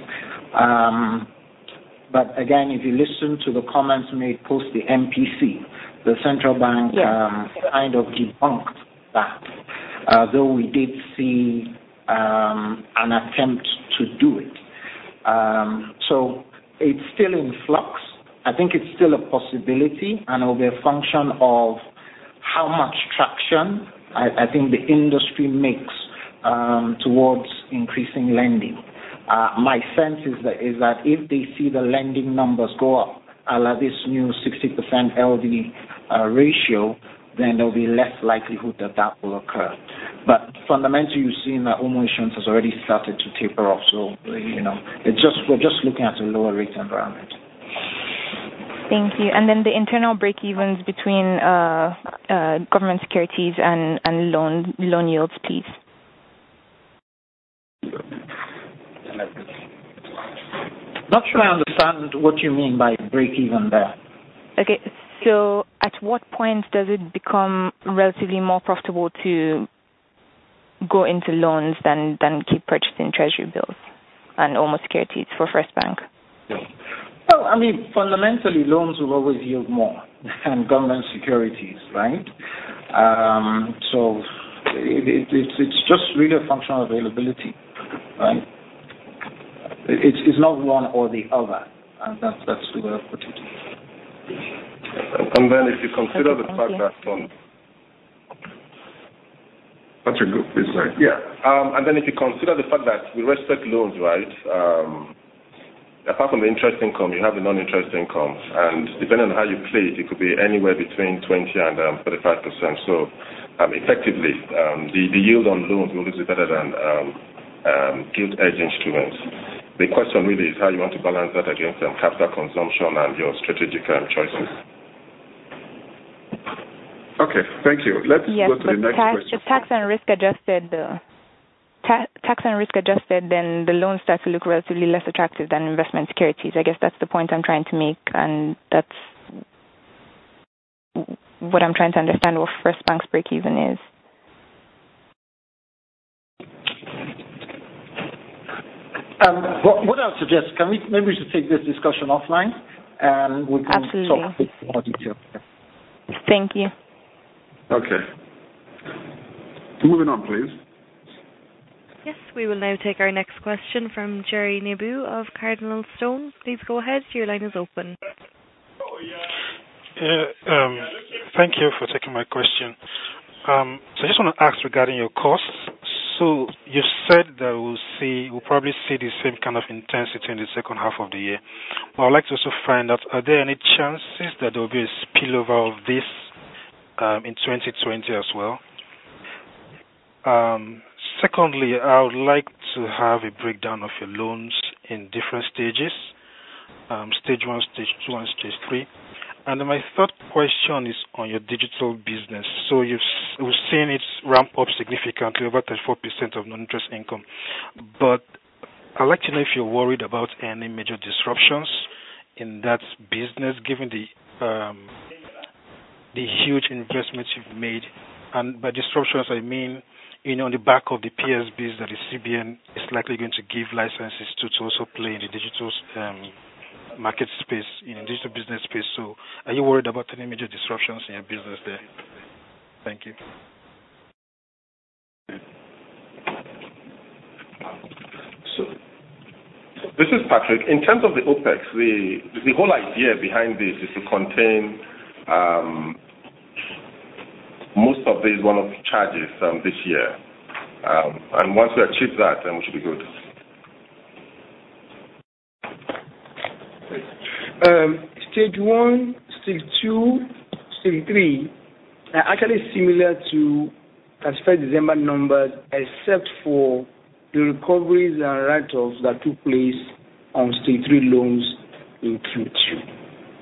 But again, if you listen to the comments made post the MPC, the central bank kind of debunked that, though we did see an attempt to do it. So it's still in flux. I think it's still a possibility, and it will be a function of how much traction I think the industry makes towards increasing lending. My sense is that if they see the lending numbers go up, this new 60% LD ratio, then there will be less likelihood that will occur. But fundamentally, you've seen that home issuance has already started to taper off. So, we're just looking at a lower rate environment. Thank you. And then the internal break-evens between government securities and loan yields, please. Not sure I understand what you mean by break-even there. Okay, so at what point does it become relatively more profitable to go into loans than keep purchasing treasury bills and almost securities for First Bank? Well, I mean, fundamentally, loans will always yield more than government securities, right? So it's just really a function of availability, right? It's not one or the other. That's the way I put it. And then if you consider the fact that Patrick, go please. Right. Yeah. And then if you consider the fact that we respect loans, right? Apart from the interest income, you have the non-interest income, and depending on how you play it, it could be anywhere between 20 and 35%. So effectively, the yield on loans will always be better than gilt-edged instruments. The question really is how you want to balance that against capital consumption and your strategic choices. Okay, thank you. Let's go to the next question. If tax and risk adjusted, then the loans start to look relatively less attractive than investment securities. I guess that's the point I'm trying to make, and that's what I'm trying to understand what First Bank's break-even is. What I would suggest, maybe we should take this discussion offline, and we can talk in more detail. Thank you. Okay. Moving on, please. Yes, we will now take our next question from Jerry Nebu of Cardinal Stone. Please go ahead. Your line is open. Thank you for taking my question. So I just want to ask regarding your costs. So you said that we'll probably see the same kind of intensity in the second half of the year. But I'd like to also find out, are there any chances that there will be a spillover of this in 2020 as well? Secondly, I would like to have a breakdown of your loans in different stages, stage 1, stage 2, and stage 3. And then my third question is on your digital business. So we've seen it ramp up significantly, over 34% of non-interest income. But I'd like to know if you're worried about any major disruptions in that business, given the huge investments you've made. And by disruptions, I mean, on the back of the PSBs that the CBN is likely going to give licenses to also play in the digital market space, digital business space. So are you worried about any major disruptions in your business there? Thank you. So this is Patrick. In terms of the OPEX, the whole idea behind this is to contain most of these one-off charges this year. And once we achieve that, then we should be good. Stage 1, Stage 2, Stage 3 are actually similar to 31st December numbers, except for the recoveries and write-offs that took place on Stage 3 loans in Q2.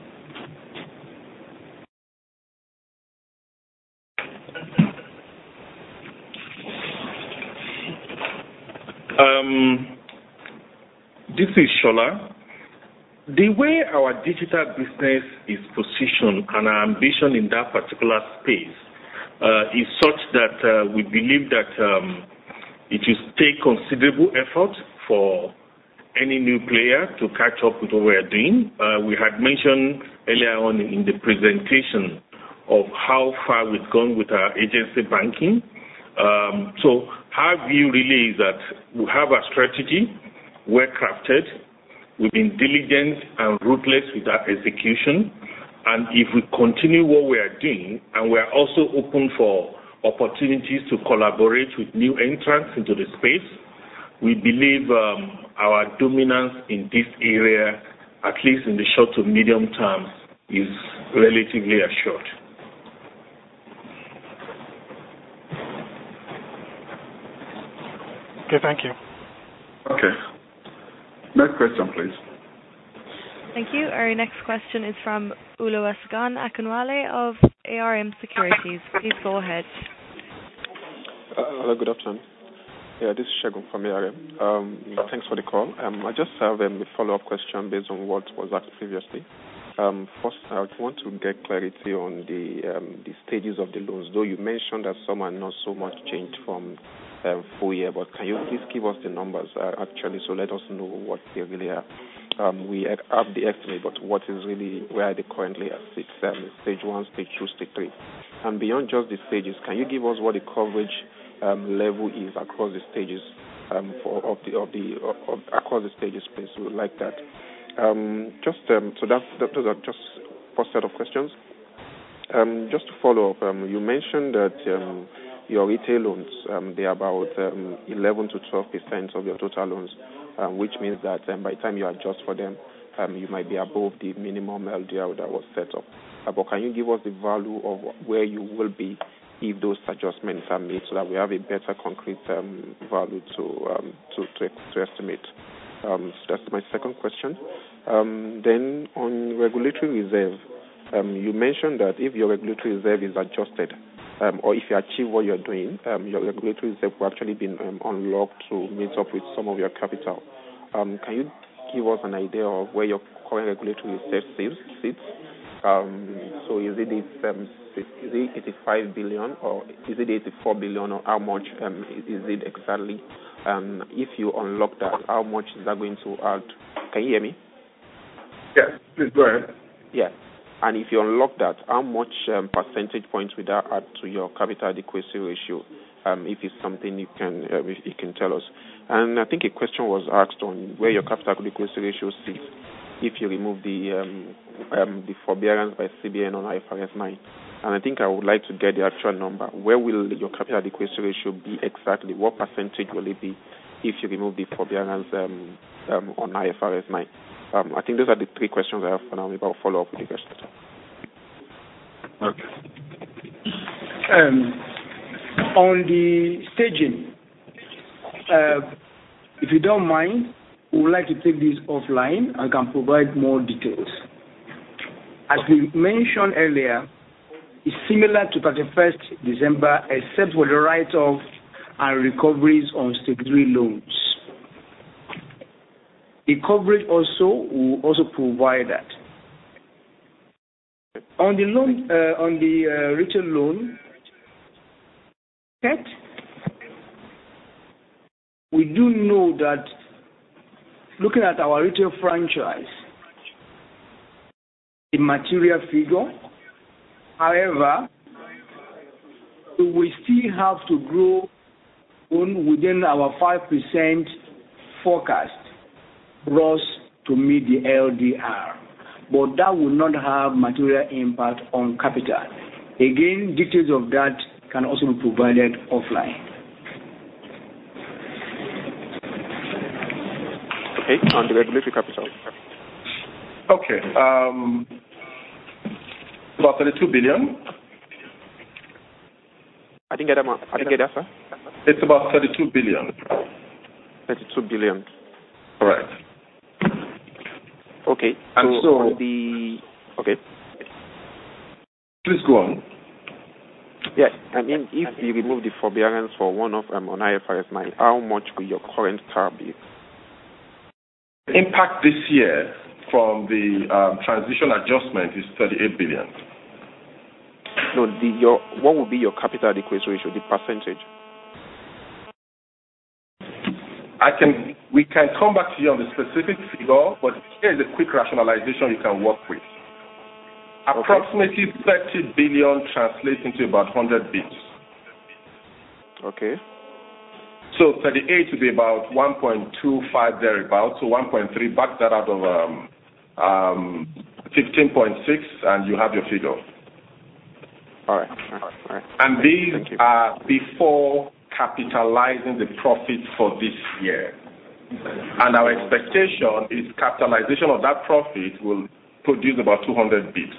This is Shola. The way our digital business is positioned and our ambition in that particular space is such that we believe that it will take considerable effort for any new player to catch up with what we are doing. We had mentioned earlier on in the presentation of how far we've gone with our agency banking. So our view really is that we have a strategy, well crafted, we've been diligent and ruthless with our execution, and if we continue what we are doing, and we are also open for opportunities to collaborate with new entrants into the space, we believe our dominance in this area, at least in the short to medium term, is relatively assured. Okay, thank you. Okay. Next question, please. Thank you. Our next question is from Oluwasegun Akinwale of ARM Securities. Please go ahead. Hello, good afternoon. Yeah, this is Shagun from ARM. Thanks for the call. I just have a follow-up question based on what was asked previously. First, I want to get clarity on the stages of the loans. Though you mentioned that some are not so much changed from full year, but can you please give us the numbers actually, so let us know what they really are. We have the estimate, but what is really where they currently are? Stage 1, Stage 2, Stage 3, and beyond just the stages, can you give us what the coverage level is across the stages across the stages, please? We would like that. Those are just first set of questions. Just to follow up, you mentioned that your retail loans, they are about 11 to 12% of your total loans, which means that by the time you adjust for them, you might be above the minimum LDR that was set up. But can you give us the value of where you will be if those adjustments are made, so that we have a better concrete value to estimate? So that's my second question. Then on regulatory reserve, you mentioned that if your regulatory reserve is adjusted, or if you achieve what you're doing, your regulatory reserve will actually be unlocked to meet up with some of your capital. Can you give us an idea of where your current regulatory reserve sits? So is it 85 billion, or is it 84 billion, or how much is it exactly? If you unlock that, how much is that going to add? Can you hear me? Yes, please go ahead. Yeah. And if you unlock that, how much percentage points will that add to your capital adequacy ratio? If it's something you can tell us. And I think a question was asked on where your capital adequacy ratio sits if you remove the forbearance by CBN on IFRS 9. And I think I would like to get the actual number. Where will your capital adequacy ratio be exactly? What percentage will it be if you remove the forbearance on IFRS 9? I think those are the three questions I have for now. Maybe I'll follow up with the questions. Okay. On the staging, if you don't mind, we would like to take this offline. I can provide more details. As we mentioned earlier, it's similar to 31st December, except for the write-off and recoveries on Stage 3 loans. The coverage will also provide that. On the loan, on the retail loan, we do know that looking at our retail franchise, a material figure. However, we still have to grow within our 5% forecast gross to meet the LDR, but that will not have material impact on capital. Again, details of that can also be provided offline. Okay, on the regulatory capital. Okay. About 32 billion. I didn't get that, sir. It's about 32 billion. 32 billion. Correct. Okay. And so okay. Please go on. Yes, I mean, if you remove the forbearance for one-off on IFRS 9, how much will your current TAR be? Impact this year from the transition adjustment is 38 billion. No, what will be your capital adequacy ratio, the percentage? We can come back to you on the specific figure, but here is a quick rationalization you can work with. Okay. Approximately 30 billion translates into about 100 bits. Okay. So 38 will be about 1.25 thereabouts, so 1.3. Back that out of 15.6, and you have your figure. All right. And these are before capitalizing the profit for this year. And our expectation is capitalization of that profit will produce about 200 bits.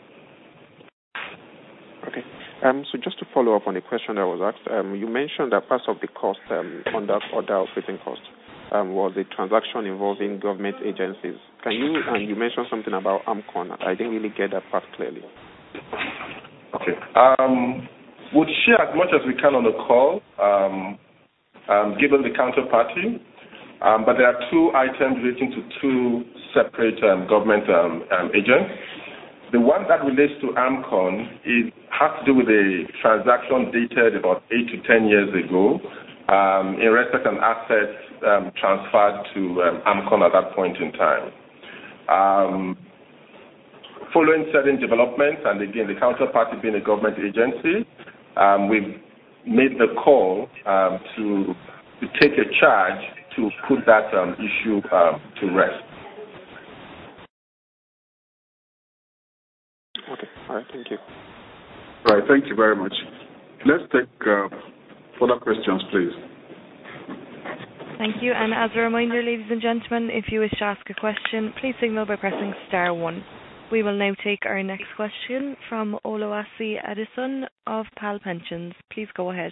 Okay. So just to follow up on the question that was asked, you mentioned that part of the cost under other operating costs was a transaction involving government agencies. You mentioned something about AMCON. I didn't really get that part clearly. Okay. We'll share as much as we can on the call, given the counterparty. But there are two items relating to two separate government agents. The one that relates to AMCON has to do with a transaction dated about 8 to 10 years ago in respect an asset transferred to AMCON at that point in time. Following certain developments, and again, the counterparty being a government agency, we've made the call to take a charge to put that issue to rest. Okay. All right. Thank you. All right. Thank you very much. Let's take further questions, please. Thank you. And as a reminder, ladies and gentlemen, if you wish to ask a question, please signal by pressing star 1. We will now take our next question from Oluwasi Edison of PAL Pensions. Please go ahead.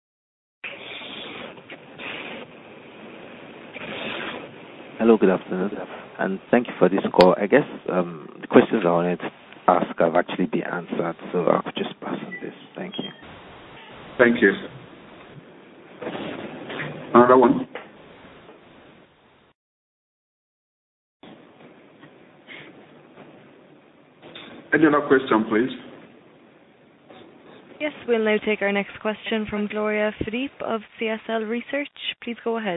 Hello, good afternoon, and thank you for this call. I guess the questions I wanted to ask have actually been answered, so I'll just pass on this. Thank you. Thank you. Another one? Any other question, please? Yes, we'll now take our next question from Gloria Philippe of CSL Research. Please go ahead.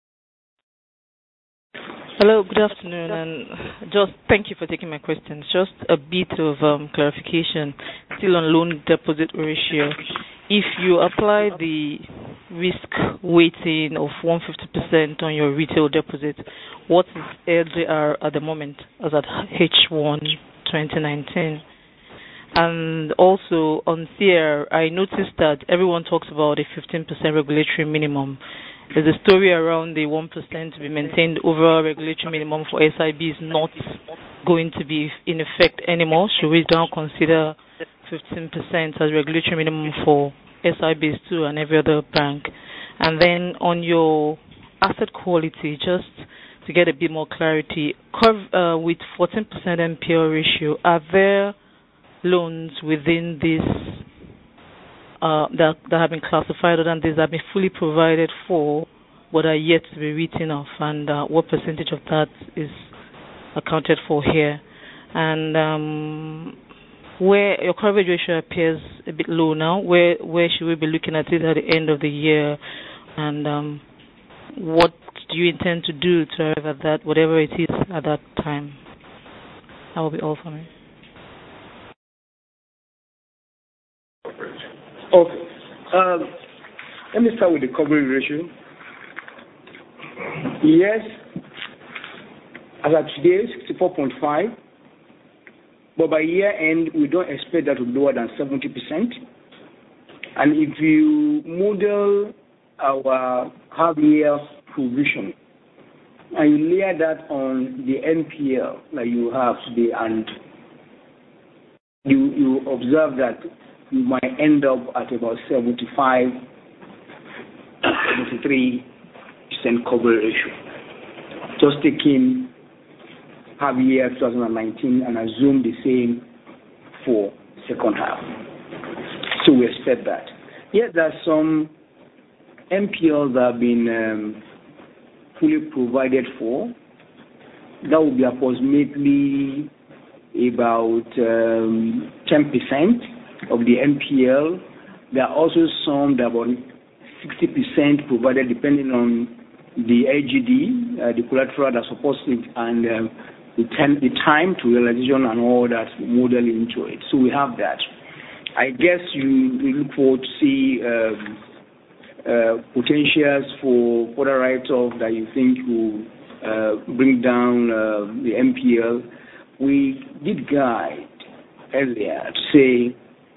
Hello, good afternoon, and just thank you for taking my questions. Just a bit of clarification, still on loan deposit ratio. If you apply the risk weighting of 150% on your retail deposit, what is LDR at the moment as at H1 2019? And also on CR, I noticed that everyone talks about a 15% regulatory minimum. There's a story around the 1% to be maintained overall regulatory minimum for SIB is not going to be in effect anymore. Should we now consider 15% as regulatory minimum for SIBs too and every other bank? And then on your asset quality, just to get a bit more clarity, with 14% NPL ratio, are there loans within this that have been classified and these have been fully provided for but are yet to be written off, and what percentage of that is accounted for here? And where your coverage ratio appears a bit low now, where should we be looking at it at the end of the year, and what do you intend to do to arrive at that, whatever it is at that time? That will be all for me. Okay. Let me start with the coverage ratio. Yes, as of today, 64.5. But by year end, we don't expect that to be lower than 70%. And if you model our half-year provision, and you layer that on the NPL that you have today, and you observe that you might end up at about 73% coverage ratio. Just taking half year 2019 and assume the same for second half. So we expect that. Yet there are some NPLs that have been fully provided for. That will be approximately about 10% of the NPL. There are also some that are about 60% provided depending on the LGD, the collateral that supports it, and the time to realization and all that model into it. So we have that. I guess we look forward to see potentials for further write-off that you think will bring down the NPL. We did guide earlier to say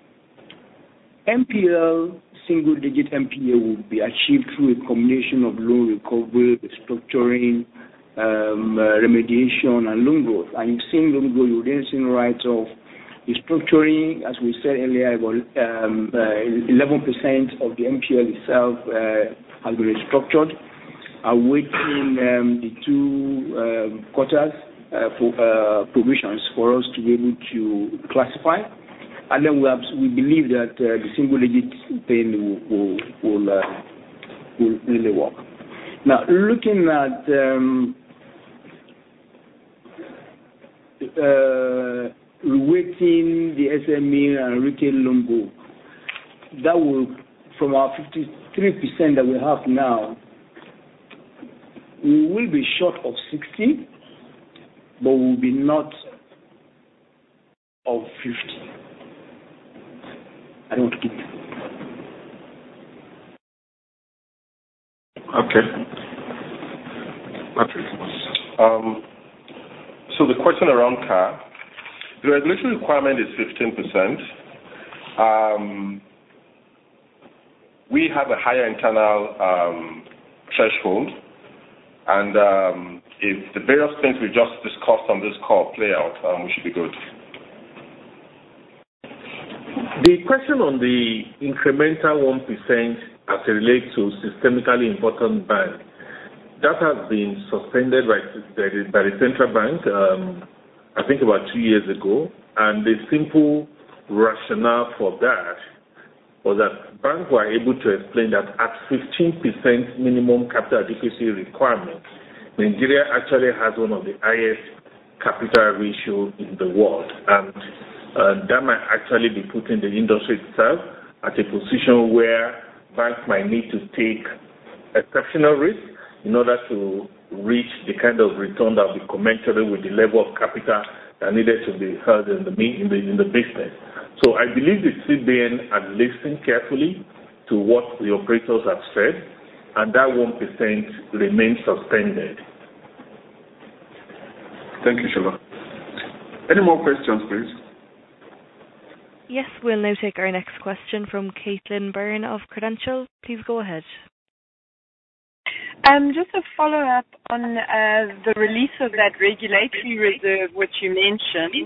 NPL, single-digit NPL will be achieved through a combination of loan recovery, restructuring, remediation, and loan growth. And you've seen loan growth, you've then seen write-off. Restructuring, as we said earlier, about 11% of the NPL itself has been restructured, awaiting the 2 quarters for provisions for us to be able to classify. And then we believe that the single-digit thing will really work. Now, looking at reweighting the SME and retail loan book, that will, from our 53% that we have now, we will be short of 60, but we will be not of 50. I don't want to keep it. Okay. So the question around CAR, the regulatory requirement is 15%. We have a higher internal threshold, and if the various things we just discussed on this call play out, we should be good. The question on the incremental 1% as it relates to systemically important banks, that has been suspended by the central bank, I think about 2 years ago, and the simple rationale for that was that banks were able to explain that at 15% minimum capital adequacy requirement, Nigeria actually has one of the highest capital ratio in the world, and that might actually be putting the industry itself at a position where banks might need to take exceptional risk in order to reach the kind of return that will be commensurate with the level of capital that needed to be held in the business. So I believe the CBN are listening carefully to what the operators have said, and that 1% remains suspended. Thank you, Shola. Any more questions, please? Yes, we'll now take our next question from Caitlin Byrne of Credential. Please go ahead. Just a follow-up on the release of that regulatory reserve, which you mentioned.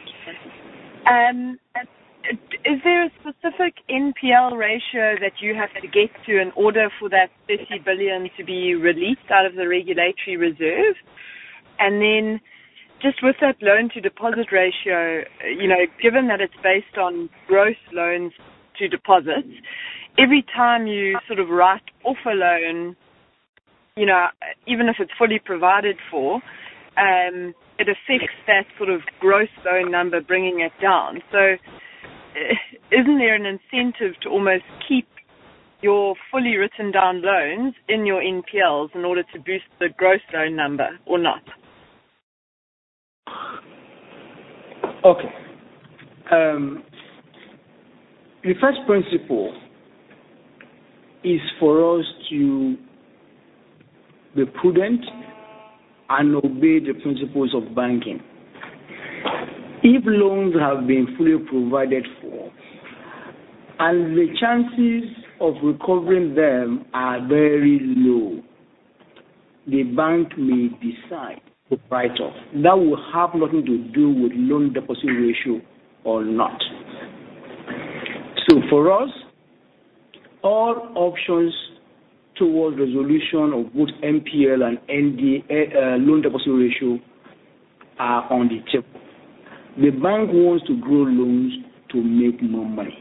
Is there a specific NPL ratio that you have to get to in order for that 30 billion to be released out of the regulatory reserve? And then just with that loan-to-deposit ratio, given that it's based on gross loans to deposits, every time you sort of write off a loan, even if it's fully provided for, it affects that sort of gross loan number, bringing it down. So isn't there an incentive to almost keep your fully written down loans in your NPLs in order to boost the gross loan number, or not? Okay. The first principle is for us to be prudent and obey the principles of banking. If loans have been fully provided for and the chances of recovering them are very low, the bank may decide to write off. That will have nothing to do with loan deposit ratio or not. So for us, all options towards resolution of both NPL and loan deposit ratio are on the table. The bank wants to grow loans to make more money.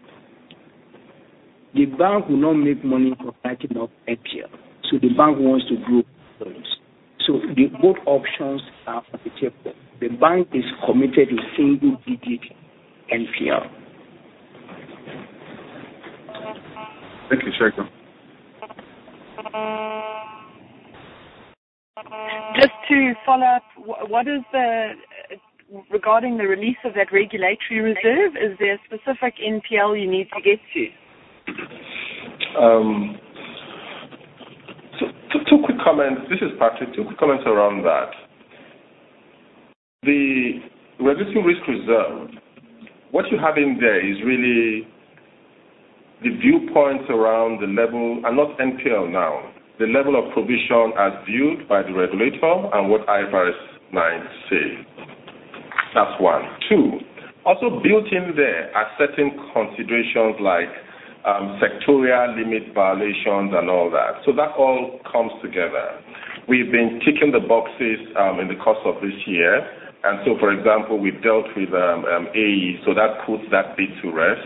The bank will not make money from writing off NPL. So the bank wants to grow loans. So both options are on the table. The bank is committed to single-digit NPL. Thank you, Sheikh. Just to follow up, what is regarding the release of that regulatory reserve, is there a specific NPL you need to get to? Two quick comments. This is Patrick. 2 quick comments around that. The regulatory risk reserve, what you have in there is really the viewpoints around the level, and not NPL now, the level of provision as viewed by the regulator and what IFRS 9 says. That's 1. 2, also built in there are certain considerations like sectorial limit violations and all that. So that all comes together. We've been ticking the boxes in the course of this year. And so, for example, we've dealt with AE, so that puts that bit to rest.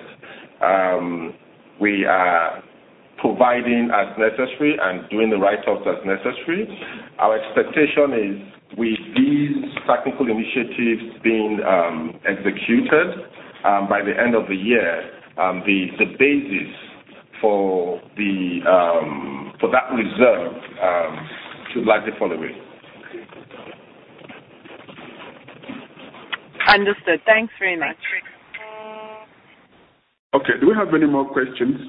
We are providing as necessary and doing the write-offs as necessary. Our expectation is with these technical initiatives being executed by the end of the year, the basis for that reserve should likely fall away. Understood. Thanks very much. Okay, do we have any more questions?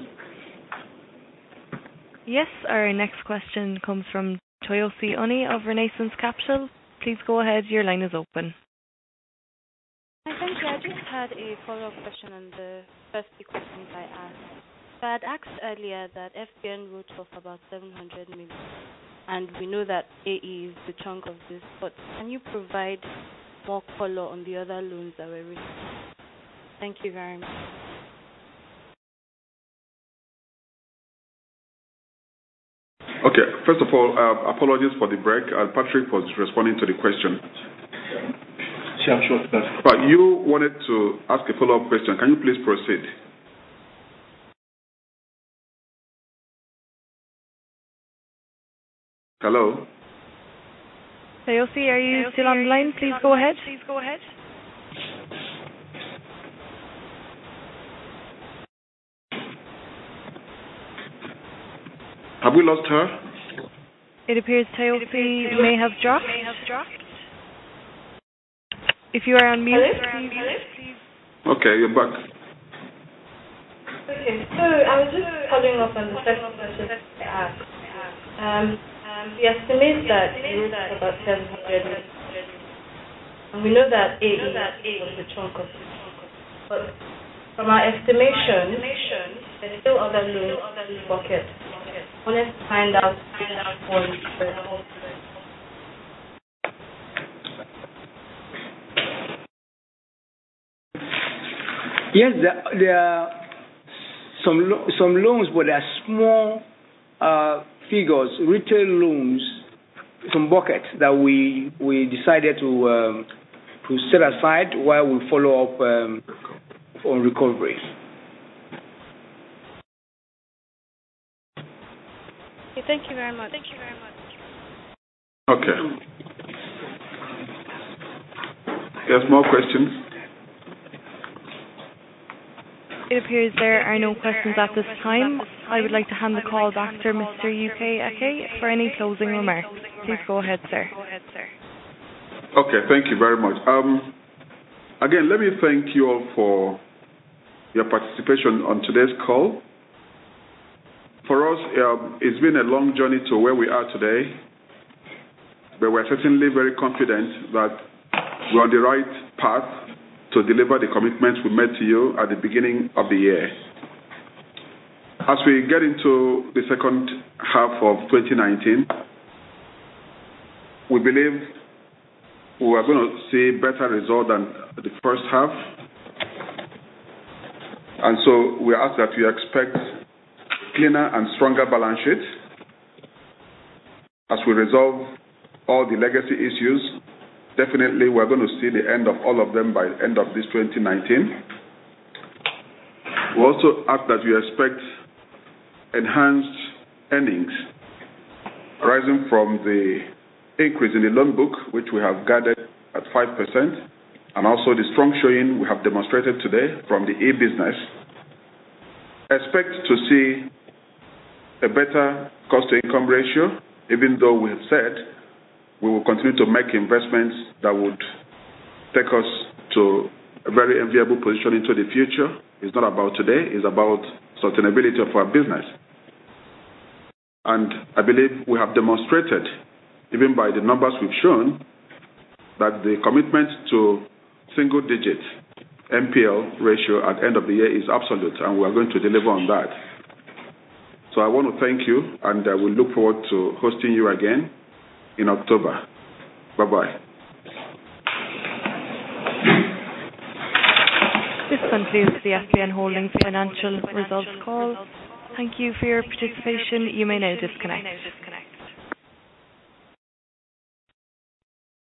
Yes, our next question comes from Toyosi Oni of Renaissance Capital. Please go ahead, your line is open. Thank you. I just had a follow-up question on the first few questions I asked. So I had asked earlier that FBN wrote off about 700 million, and we know that AE is the chunk of this, but can you provide more color on the other loans that were written? Thank you very much. Okay, first of all, apologies for the break. Patrick was responding to the question. Sure. But you wanted to ask a follow-up question. Can you please proceed? Hello? Toyosi, are you still on the line? Please go ahead. Have we lost her? It appears Toyosi may have dropped. If you are on mute, please. Okay, you're back. Okay, so I was just following up on the second question I asked. We estimate that you wrote about 700 million, and we know that AE was the chunk of it. But from our estimation, there's still other loans in the bucket. I wanted to find out one. Yes, there are some loans, but they are small figures, retail loans, some buckets that we decided to set aside while we follow up on recovery. Okay, thank you very much. Okay. Yes, more questions? It appears there are no questions at this time. I would like to hand the call back to Mr. UK Eke for any closing remarks. Please go ahead, sir. Okay, thank you very much. Again, let me thank you all for your participation on today's call. For us, it's been a long journey to where we are today, but we're certainly very confident that we're on the right path to deliver the commitments we made to you at the beginning of the year. As we get into the second half of 2019, we believe we are going to see better result than the first half. And so we ask that you expect cleaner and stronger balance sheet as we resolve all the legacy issues. Definitely, we're going to see the end of all of them by the end of this 2019. We also ask that you expect enhanced earnings rising from the increase in the loan book, which we have guided at 5%, and also the strong showing we have demonstrated today from the e-business. Expect to see a better cost-to-income ratio, even though we have said we will continue to make investments that would take us to a very enviable position into the future. It's not about today, it's about sustainability of our business. And I believe we have demonstrated, even by the numbers we've shown, that the commitment to single-digit NPL ratio at the end of the year is absolute, and we are going to deliver on that. So I want to thank you, and I will look forward to hosting you again in October. Bye-bye. This concludes the FBN Holdings financial results call. Thank you for your participation. You may now disconnect.